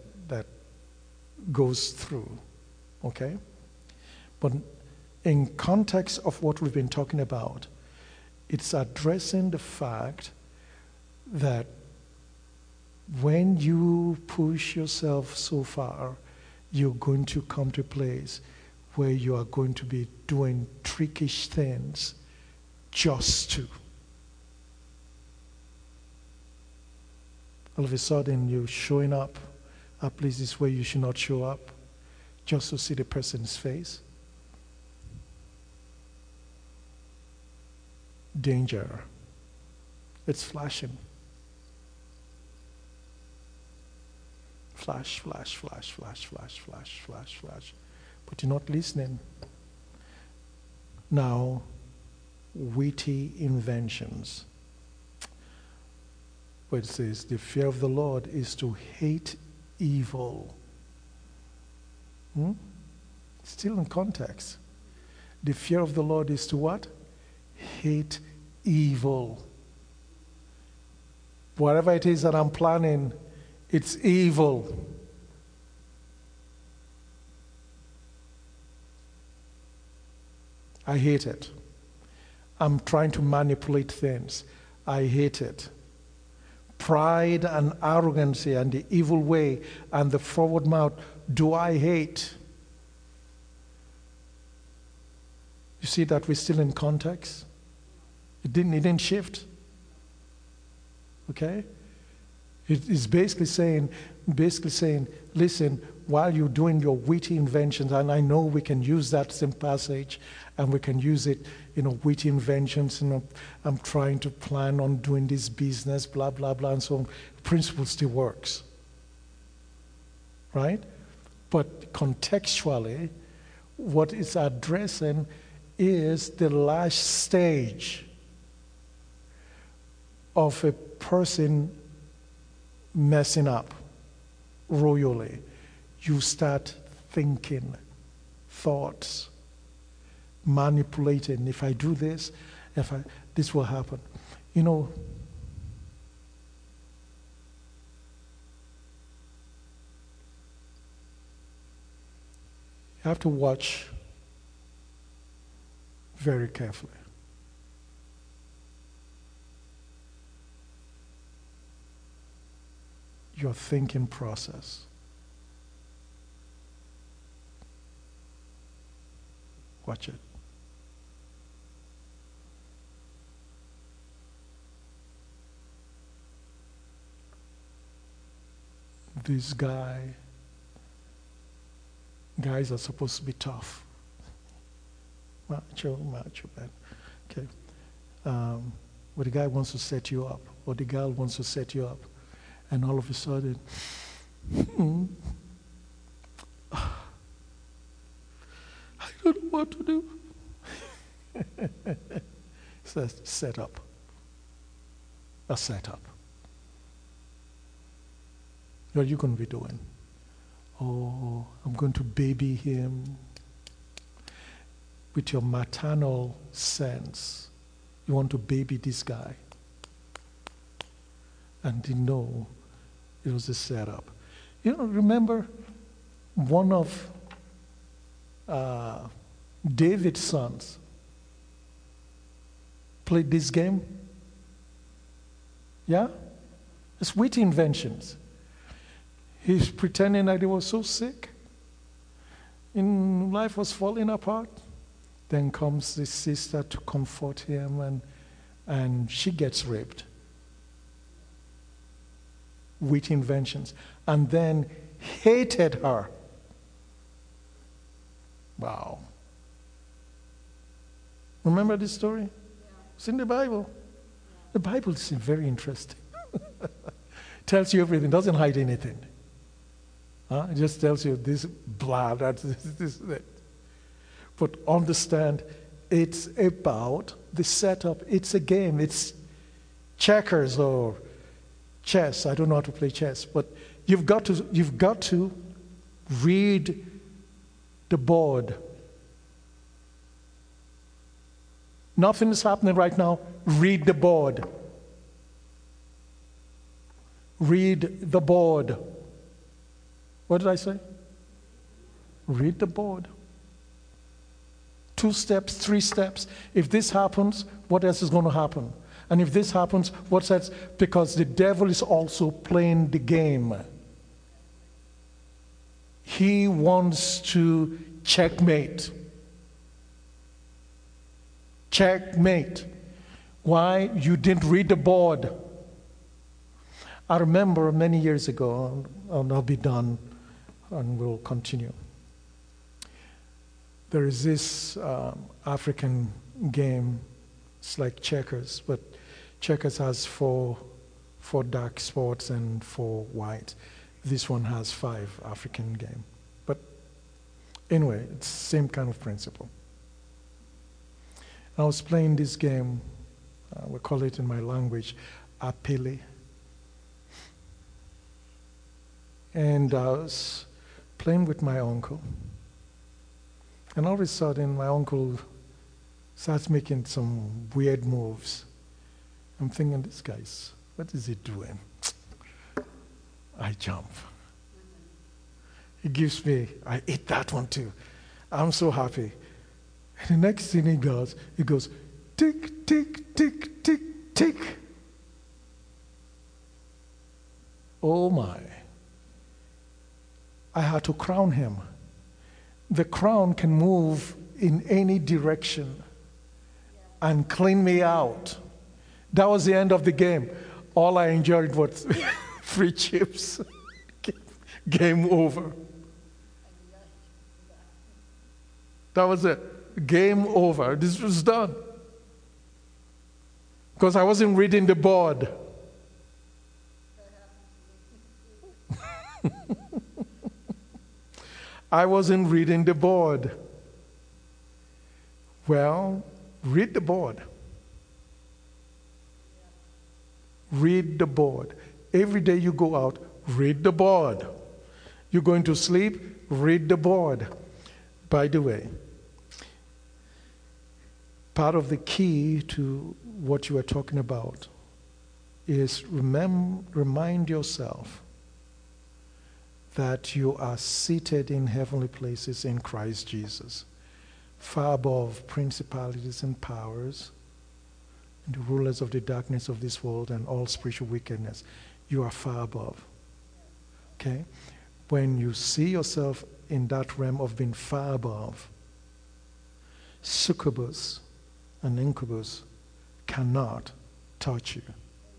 goes through, okay? But in context of what we've been talking about, it's addressing the fact that when you push yourself so far, you're going to come to a place where you are going to be doing trickish things just to. All of a sudden, you're showing up at places where you should not show up just to see the person's face. Danger. It's flashing. Flash, flash, flash, flash, flash, flash, flash, flash. But you're not listening. Now, witty inventions. Where it says, the fear of the Lord is to hate evil. Still in context. The fear of the Lord is to what? Hate evil. Whatever it is that I'm planning, it's evil. I hate it. I'm trying to manipulate things. I hate it. Pride and arrogancy and the evil way and the forward mouth, do I hate? You see that we're still in context? It didn't shift. Okay? It's basically saying, listen, while you're doing your witty inventions, and I know we can use that same passage, and we can use it, witty inventions, I'm trying to plan on doing this business, blah, blah, blah, and so on. The principle still works. Right? But contextually, what it's addressing is the last stage of a person messing up royally. You start thinking thoughts, manipulating. If I do this, this will happen. You have to watch very carefully. Your thinking process. Watch it. This guys are supposed to be tough. Macho, man. Okay. But the guy wants to set you up, or the girl wants to set you up. And all of a sudden, I don't know what to do. So set up. A setup. What are you going to be doing? Oh, I'm going to baby him. With your maternal sense, you want to baby this guy. And you know it was a setup. Remember one of David's sons played this game? Yeah? It's witty inventions. He's pretending that he was so sick. And life was falling apart. Then comes the sister to comfort him, and she gets raped. Witty inventions. And then hated her. Wow. Remember this story? Yeah. It's in the Bible. Yeah. The Bible is very interesting. Tells you everything, doesn't hide anything. It just tells you this, blah, that. But understand, it's about the setup. It's a game. It's checkers or chess. I don't know how to play chess, but you've got to read the board. Nothing is happening right now. Read the board. Read the board. What did I say? Read the board. 2 steps, 3 steps. If this happens, what else is going to happen? And if this happens, what else? Because the devil is also playing the game. He wants to checkmate. Checkmate. Why? You didn't read the board. I remember many years ago, and I'll be done, and we'll continue. There is this African game. It's like checkers, but checkers has 4 dark spots and 4 white. This one has 5 African game. But anyway, it's the same kind of principle. I was playing this game, we call it in my language, apele. And I was playing with my uncle. And all of a sudden, my uncle starts making some weird moves. I'm thinking, this guy's, what is he doing? I jump. He gives me, I ate that one too. I'm so happy. And the next thing he goes, tick, tick, tick, tick, tick. Oh my. I had to crown him. The crown can move in any direction and clean me out. That was the end of the game. All I enjoyed was free chips. Game over. That was it. Game over. This was done. Because I wasn't reading the board. I wasn't reading the board. Well, read the board. Read the board. Every day you go out, read the board. You're going to sleep, read the board. By the way, part of the key to what you are talking about is remind yourself that you are seated in heavenly places in Christ Jesus, far above principalities and powers, and the rulers of the darkness of this world and all spiritual wickedness. You are far above. Okay? When you see yourself in that realm of being far above, succubus and incubus cannot touch you.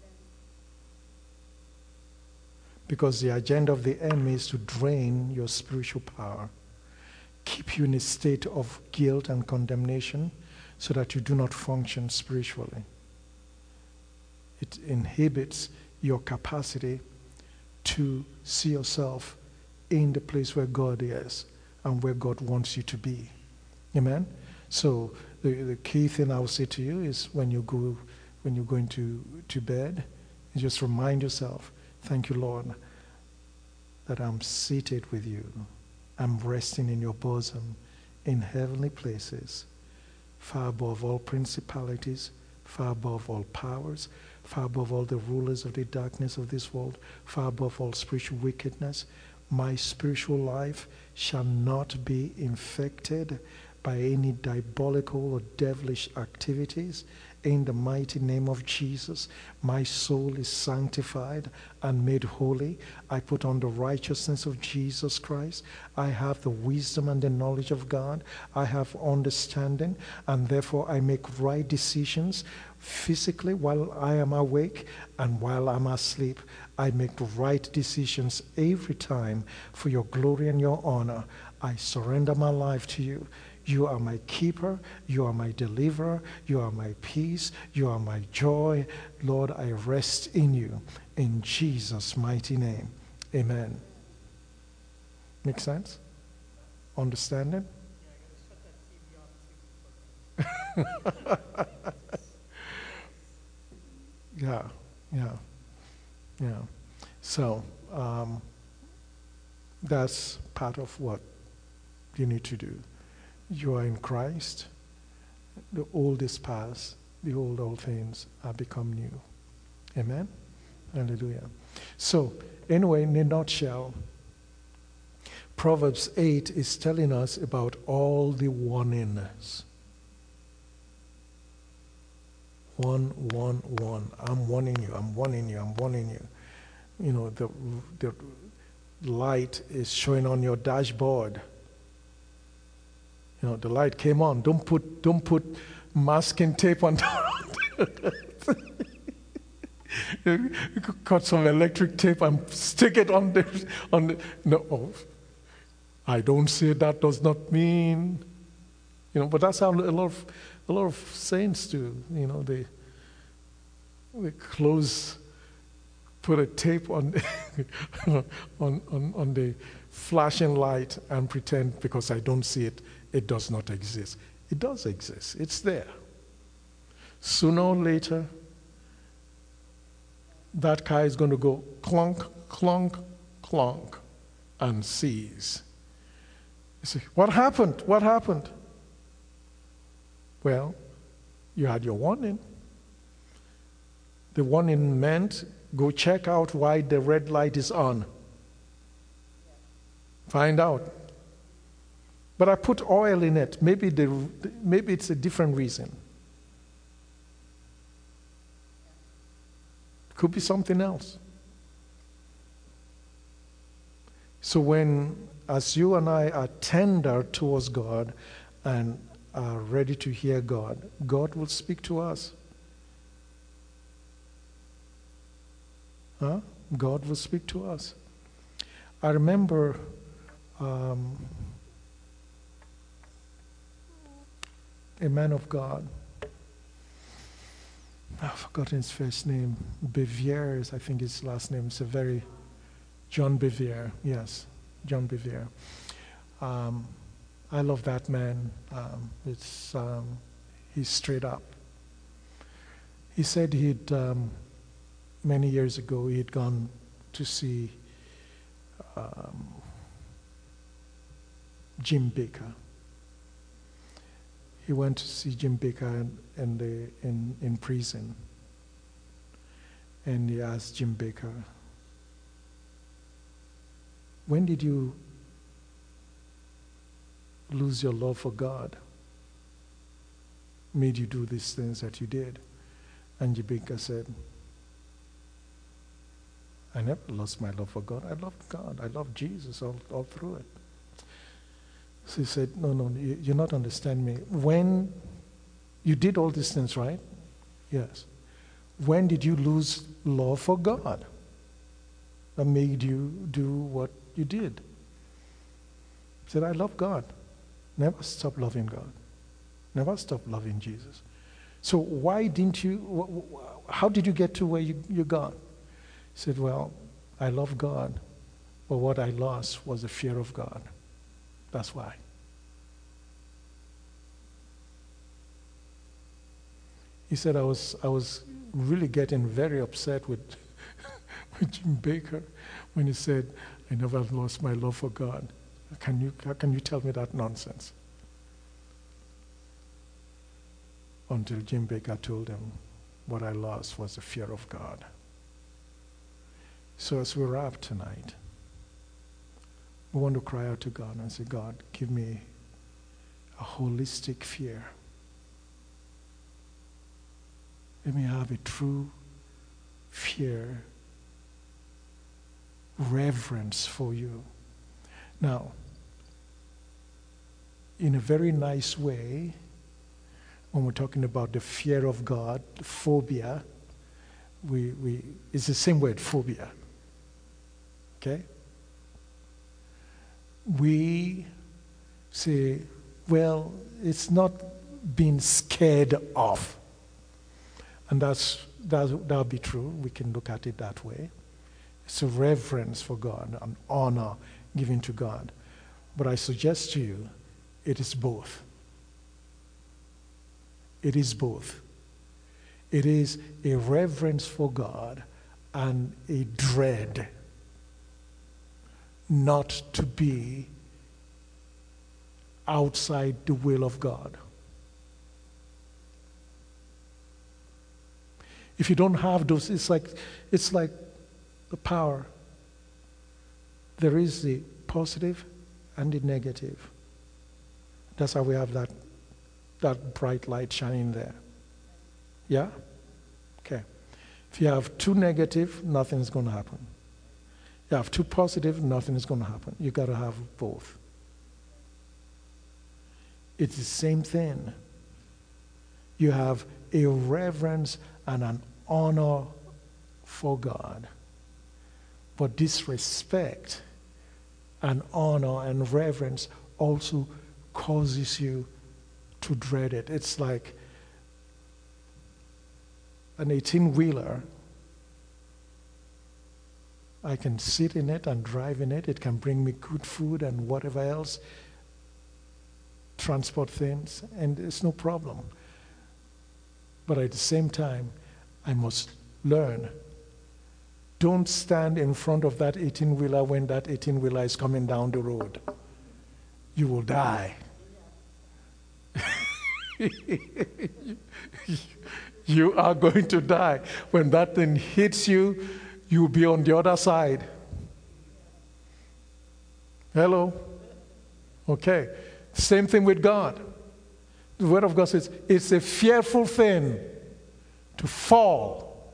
Because the agenda of the enemy is to drain your spiritual power, keep you in a state of guilt and condemnation so that you do not function spiritually. It inhibits your capacity to see yourself in the place where God is and where God wants you to be. Amen? So the key thing I will say to you is when you're going to bed, you just remind yourself, thank you, Lord, that I'm seated with you. I'm resting in your bosom in heavenly places, far above all principalities, far above all powers, far above all the rulers of the darkness of this world, far above all spiritual wickedness. My spiritual life shall not be infected by any diabolical or devilish activities. In the mighty name of Jesus, my soul is sanctified and made holy. I put on the righteousness of Jesus Christ. I have the wisdom and the knowledge of God. I have understanding, and therefore I make right decisions physically while I am awake and while I'm asleep. I make right decisions every time for your glory and your honor. I surrender my life to you. You are my keeper. You are my deliverer. You are my peace. You are my joy. Lord, I rest in you. In Jesus' mighty name. Amen. Make sense? Understand it? Yeah. So, that's part of what you need to do. You are in Christ. The old is past. Behold, all things are become new. Amen? Hallelujah. So, anyway, in a nutshell, Proverbs 8 is telling us about all the warnings. 1, 1, 1. I'm warning you, I'm warning you, I'm warning you. You know, the light is showing on your dashboard. You know, the light came on. Don't put masking tape on top. You could cut some electric tape and stick it on the no. Oh, I don't say that does not mean, you know, but that's how a lot of saints do. You know, they close, put a tape on on the flashing light and pretend because I don't see it, it does not exist. It does exist. It's there. Sooner or later, that car is going to go clunk, clunk, clunk, and seize. You say, what happened? What happened? Well, you had your warning. The warning meant go check out why the red light is on. Find out. But I put oil in it. Maybe it's a different reason. Could be something else. So as you and I are tender towards God and are ready to hear God, God will speak to us. God will speak to us. I remember a man of God, I've forgotten his first name, Bevere, I think his last name. It's John Bevere, yes, John Bevere. I love that man. He's straight up. He said many years ago, he had gone to see Jim Baker. He went to see Jim Baker in prison. And he asked Jim Baker, when did you lose your love for God? Made you do these things that you did? And Jim Baker said, I never lost my love for God. I loved God. I loved Jesus all through it. So he said, no, you're not understanding me. When you did all these things, right? Yes. When did you lose love for God that made you do what you did? He said, I love God. Never stop loving God. Never stop loving Jesus. So why didn't you, how did you get to where you got? He said, well, I love God, but what I lost was the fear of God. That's why. He said, I was really getting very upset with Jim Baker when he said, I never lost my love for God. How can you tell me that nonsense? Until Jim Baker told him, what I lost was the fear of God. So as we wrap tonight, we want to cry out to God and say, God, give me a holistic fear. Let me have a true fear, reverence for you. Now, in a very nice way, when we're talking about the fear of God, phobia, it's the same word, phobia. Okay? We say, well, it's not being scared of. And that'll be true. We can look at it that way. It's a reverence for God, an honor given to God. But I suggest to you, it is both. It is both. It is a reverence for God and a dread not to be outside the will of God. If you don't have those, it's like the power. There is the positive and the negative. That's how we have that bright light shining there. Yeah? Okay. If you have too negative, nothing is going to happen. You have too positive, nothing is going to happen. You got to have both. It's the same thing. You have a reverence and an honor for God. But this respect and honor and reverence also causes you to dread it. It's like an 18-wheeler. I can sit in it and drive in it. It can bring me good food and whatever else, transport things, and it's no problem. But at the same time, I must learn. Don't stand in front of that 18-wheeler when that 18-wheeler is coming down the road. You will die. You are going to die. When that thing hits you, you'll be on the other side. Hello? Okay. Same thing with God. The Word of God says, it's a fearful thing to fall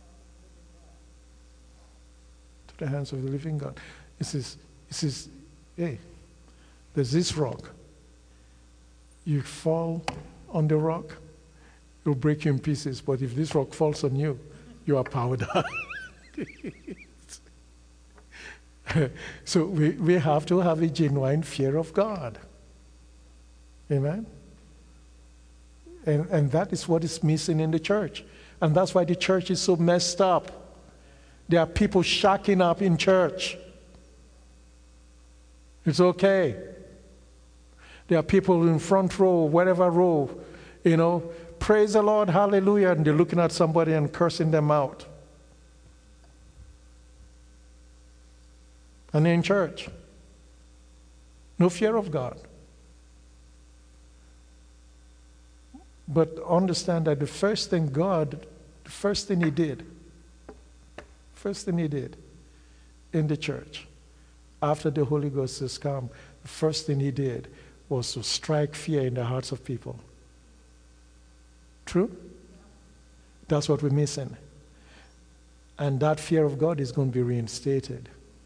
to the hands of the living God. It says, hey, there's this rock. You fall on the rock, it'll break you in pieces. But if this rock falls on you, you are powered up. So we have to have a genuine fear of God. Amen? And that is what is missing in the church. And that's why the church is so messed up. There are people shacking up in church. It's okay. There are people in front row, whatever row, praise the Lord, hallelujah, and they're looking at somebody and cursing them out. And they're in church. No fear of God. But understand that the first thing he did in the church, after the Holy Ghost has come, the first thing he did was to strike fear in the hearts of people. True? That's what we're missing. And that fear of God is going to be reinstated.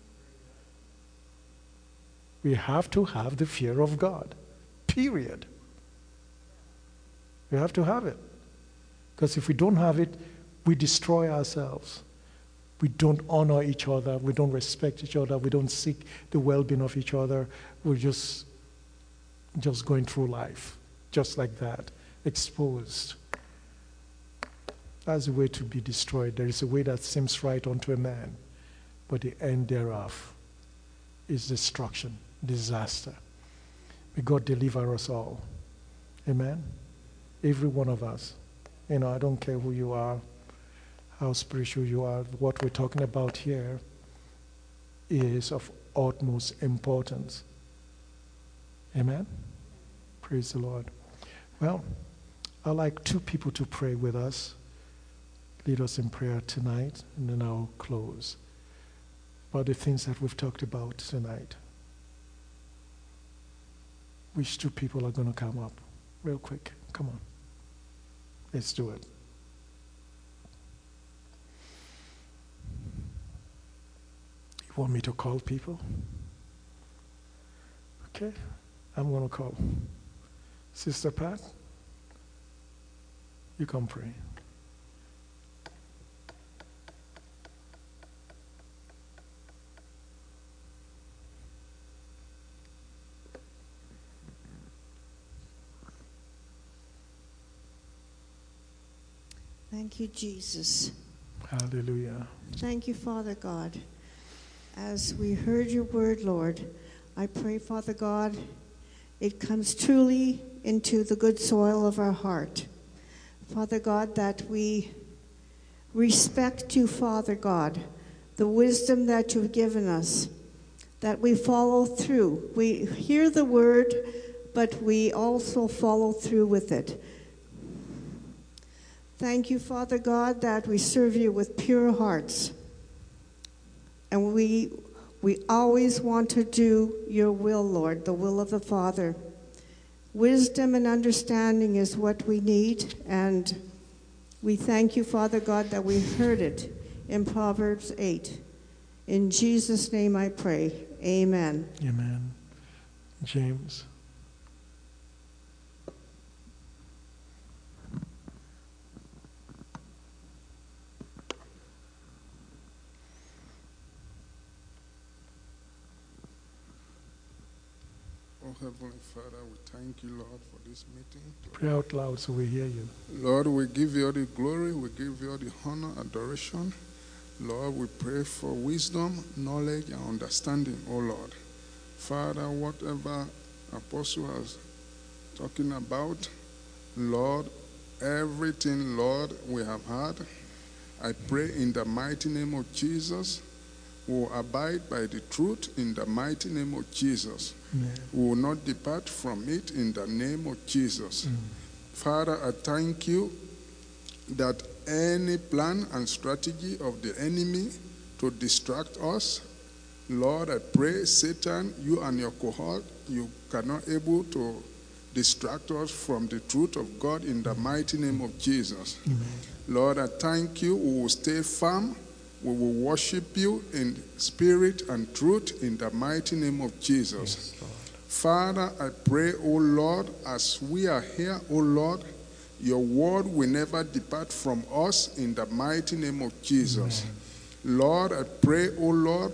We have to have the fear of God. Period. We have to have it. Because if we don't have it, we destroy ourselves. We don't honor each other. We don't respect each other. We don't seek the well-being of each other. We're just going through life, just like that, exposed. That's the way to be destroyed. There is a way that seems right unto a man, but the end thereof is destruction, disaster. May God deliver us all. Amen? Every one of us. I don't care who you are, how spiritual you are. What we're talking about here is of utmost importance. Amen? Praise the Lord. Well, I'd like two people to pray with us. Lead us in prayer tonight, and then I'll close. About the things that we've talked about tonight. Which two people are going to come up? Real quick. Come on. Let's do it. You want me to call people? Okay. I'm going to call. Sister Pat, you come pray. Thank you, Jesus. Hallelujah. Thank you, Father God. As we heard your word, Lord, I pray, Father God, it comes truly into the good soil of our heart. Father God, that we respect you, Father God, the wisdom that you've given us, that we follow through. We hear the word, but we also follow through with it. Thank you, Father God, that we serve you with pure hearts. And we always want to do your will, Lord, the will of the Father. Wisdom and understanding is what we need, and we thank you, Father God, that we heard it in Proverbs 8. In Jesus' name I pray. Amen. Amen. James. Oh, Heavenly Father, we thank you, Lord, for this meeting. Pray out loud so we hear you. Lord, we give you all the glory, we give you all the honor, adoration. Lord, we pray for wisdom, knowledge, and understanding, oh Lord. Father, whatever Apostle was talking about, Lord, everything, Lord, we have heard, I pray in the mighty name of Jesus, we will abide by the truth in the mighty name of Jesus. Amen. We will not depart from it in the name of Jesus. Father, I thank you that any plan and strategy of the enemy to distract us, Lord, I pray, Satan, you and your cohort, you cannot able to distract us from the truth of God in the mighty name of Jesus. Amen. Lord, I thank you. We will stay firm. We will worship you in spirit and truth in the mighty name of Jesus. Yes, Lord. Father, I pray, O Lord, as we are here, O Lord, your word will never depart from us in the mighty name of Jesus. Amen. Lord, I pray, O Lord,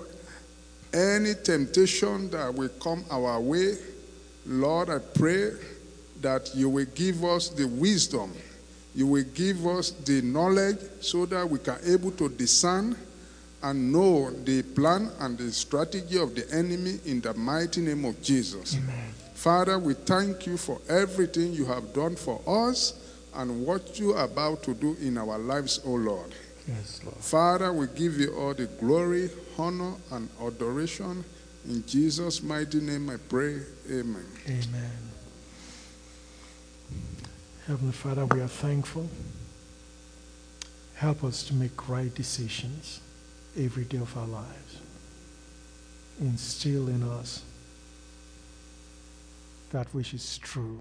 any temptation that will come our way, Lord, I pray that you will give us the wisdom. You will give us the knowledge so that we can able to discern and know the plan and the strategy of the enemy in the mighty name of Jesus. Amen. Father, we thank you for everything you have done for us and what you are about to do in our lives, O Lord. Yes, Lord. Father, we give you all the glory, honor, and adoration. In Jesus' mighty name I pray. Amen. Amen. Heavenly Father, we are thankful. Help us to make right decisions every day of our lives. Instill in us that which is true.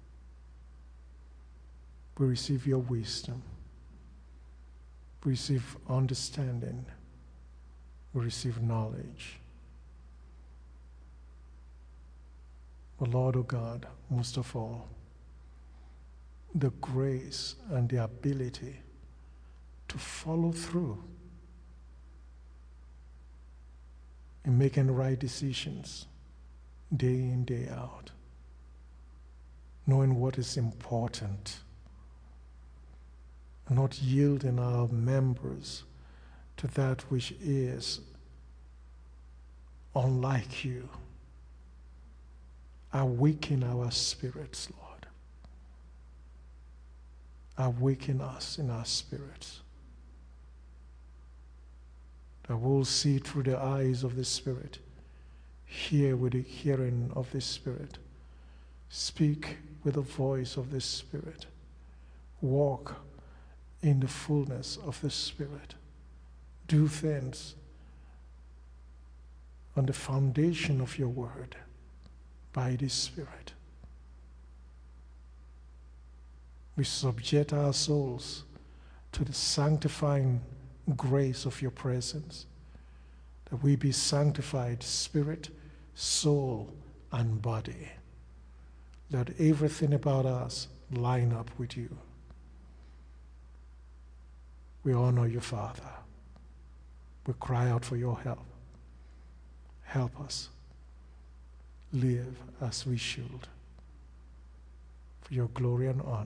We receive your wisdom. We receive understanding. We receive knowledge. But Lord, O God, most of all, the grace and the ability to follow through in making the right decisions day in, day out, knowing what is important, not yielding our members to that which is unlike you. Awaken our spirits, Lord. Awaken us in our spirits, that we'll see through the eyes of the Spirit, hear with the hearing of the Spirit, speak with the voice of the Spirit, walk in the fullness of the Spirit, do things on the foundation of your word by the Spirit. We subject our souls to the sanctifying grace of your presence, that we be sanctified spirit, soul, and body. Let everything about us line up with you. We honor you, Father. We cry out for your help. Help us live as we should, for your glory and honor.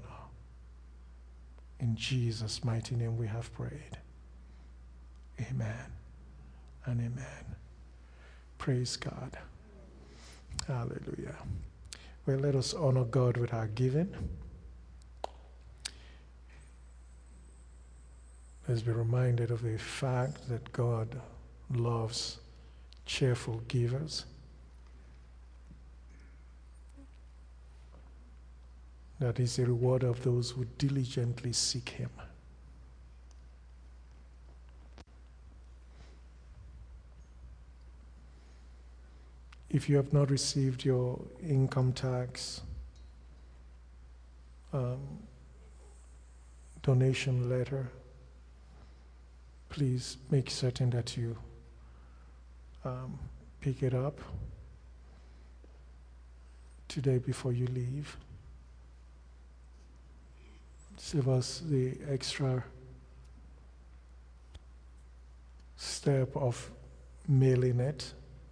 In Jesus' mighty name we have prayed. Amen and amen. Praise God. Hallelujah. Well, let us honor God with our giving. Let's be reminded of the fact that God loves cheerful givers. that is a reward of those who diligently seek him. If you have not received your income tax donation letter, please make certain that you pick it up today before you leave. Save us the extra step of mailing it.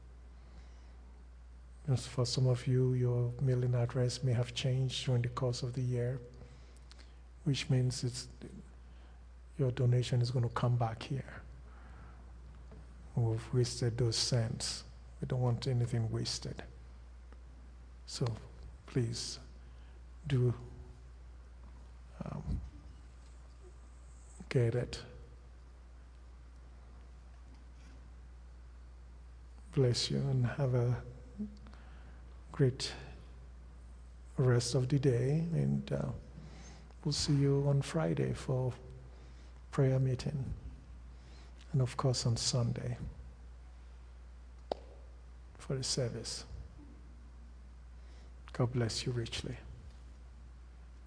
As for some of you, your mailing address may have changed during the course of the year, which means your donation is going to come back here. We've wasted those cents. We don't want anything wasted. So please do get it. Bless you and have a great rest of the day, and we'll see you on Friday for prayer meeting, and of course on Sunday for the service. God bless you richly.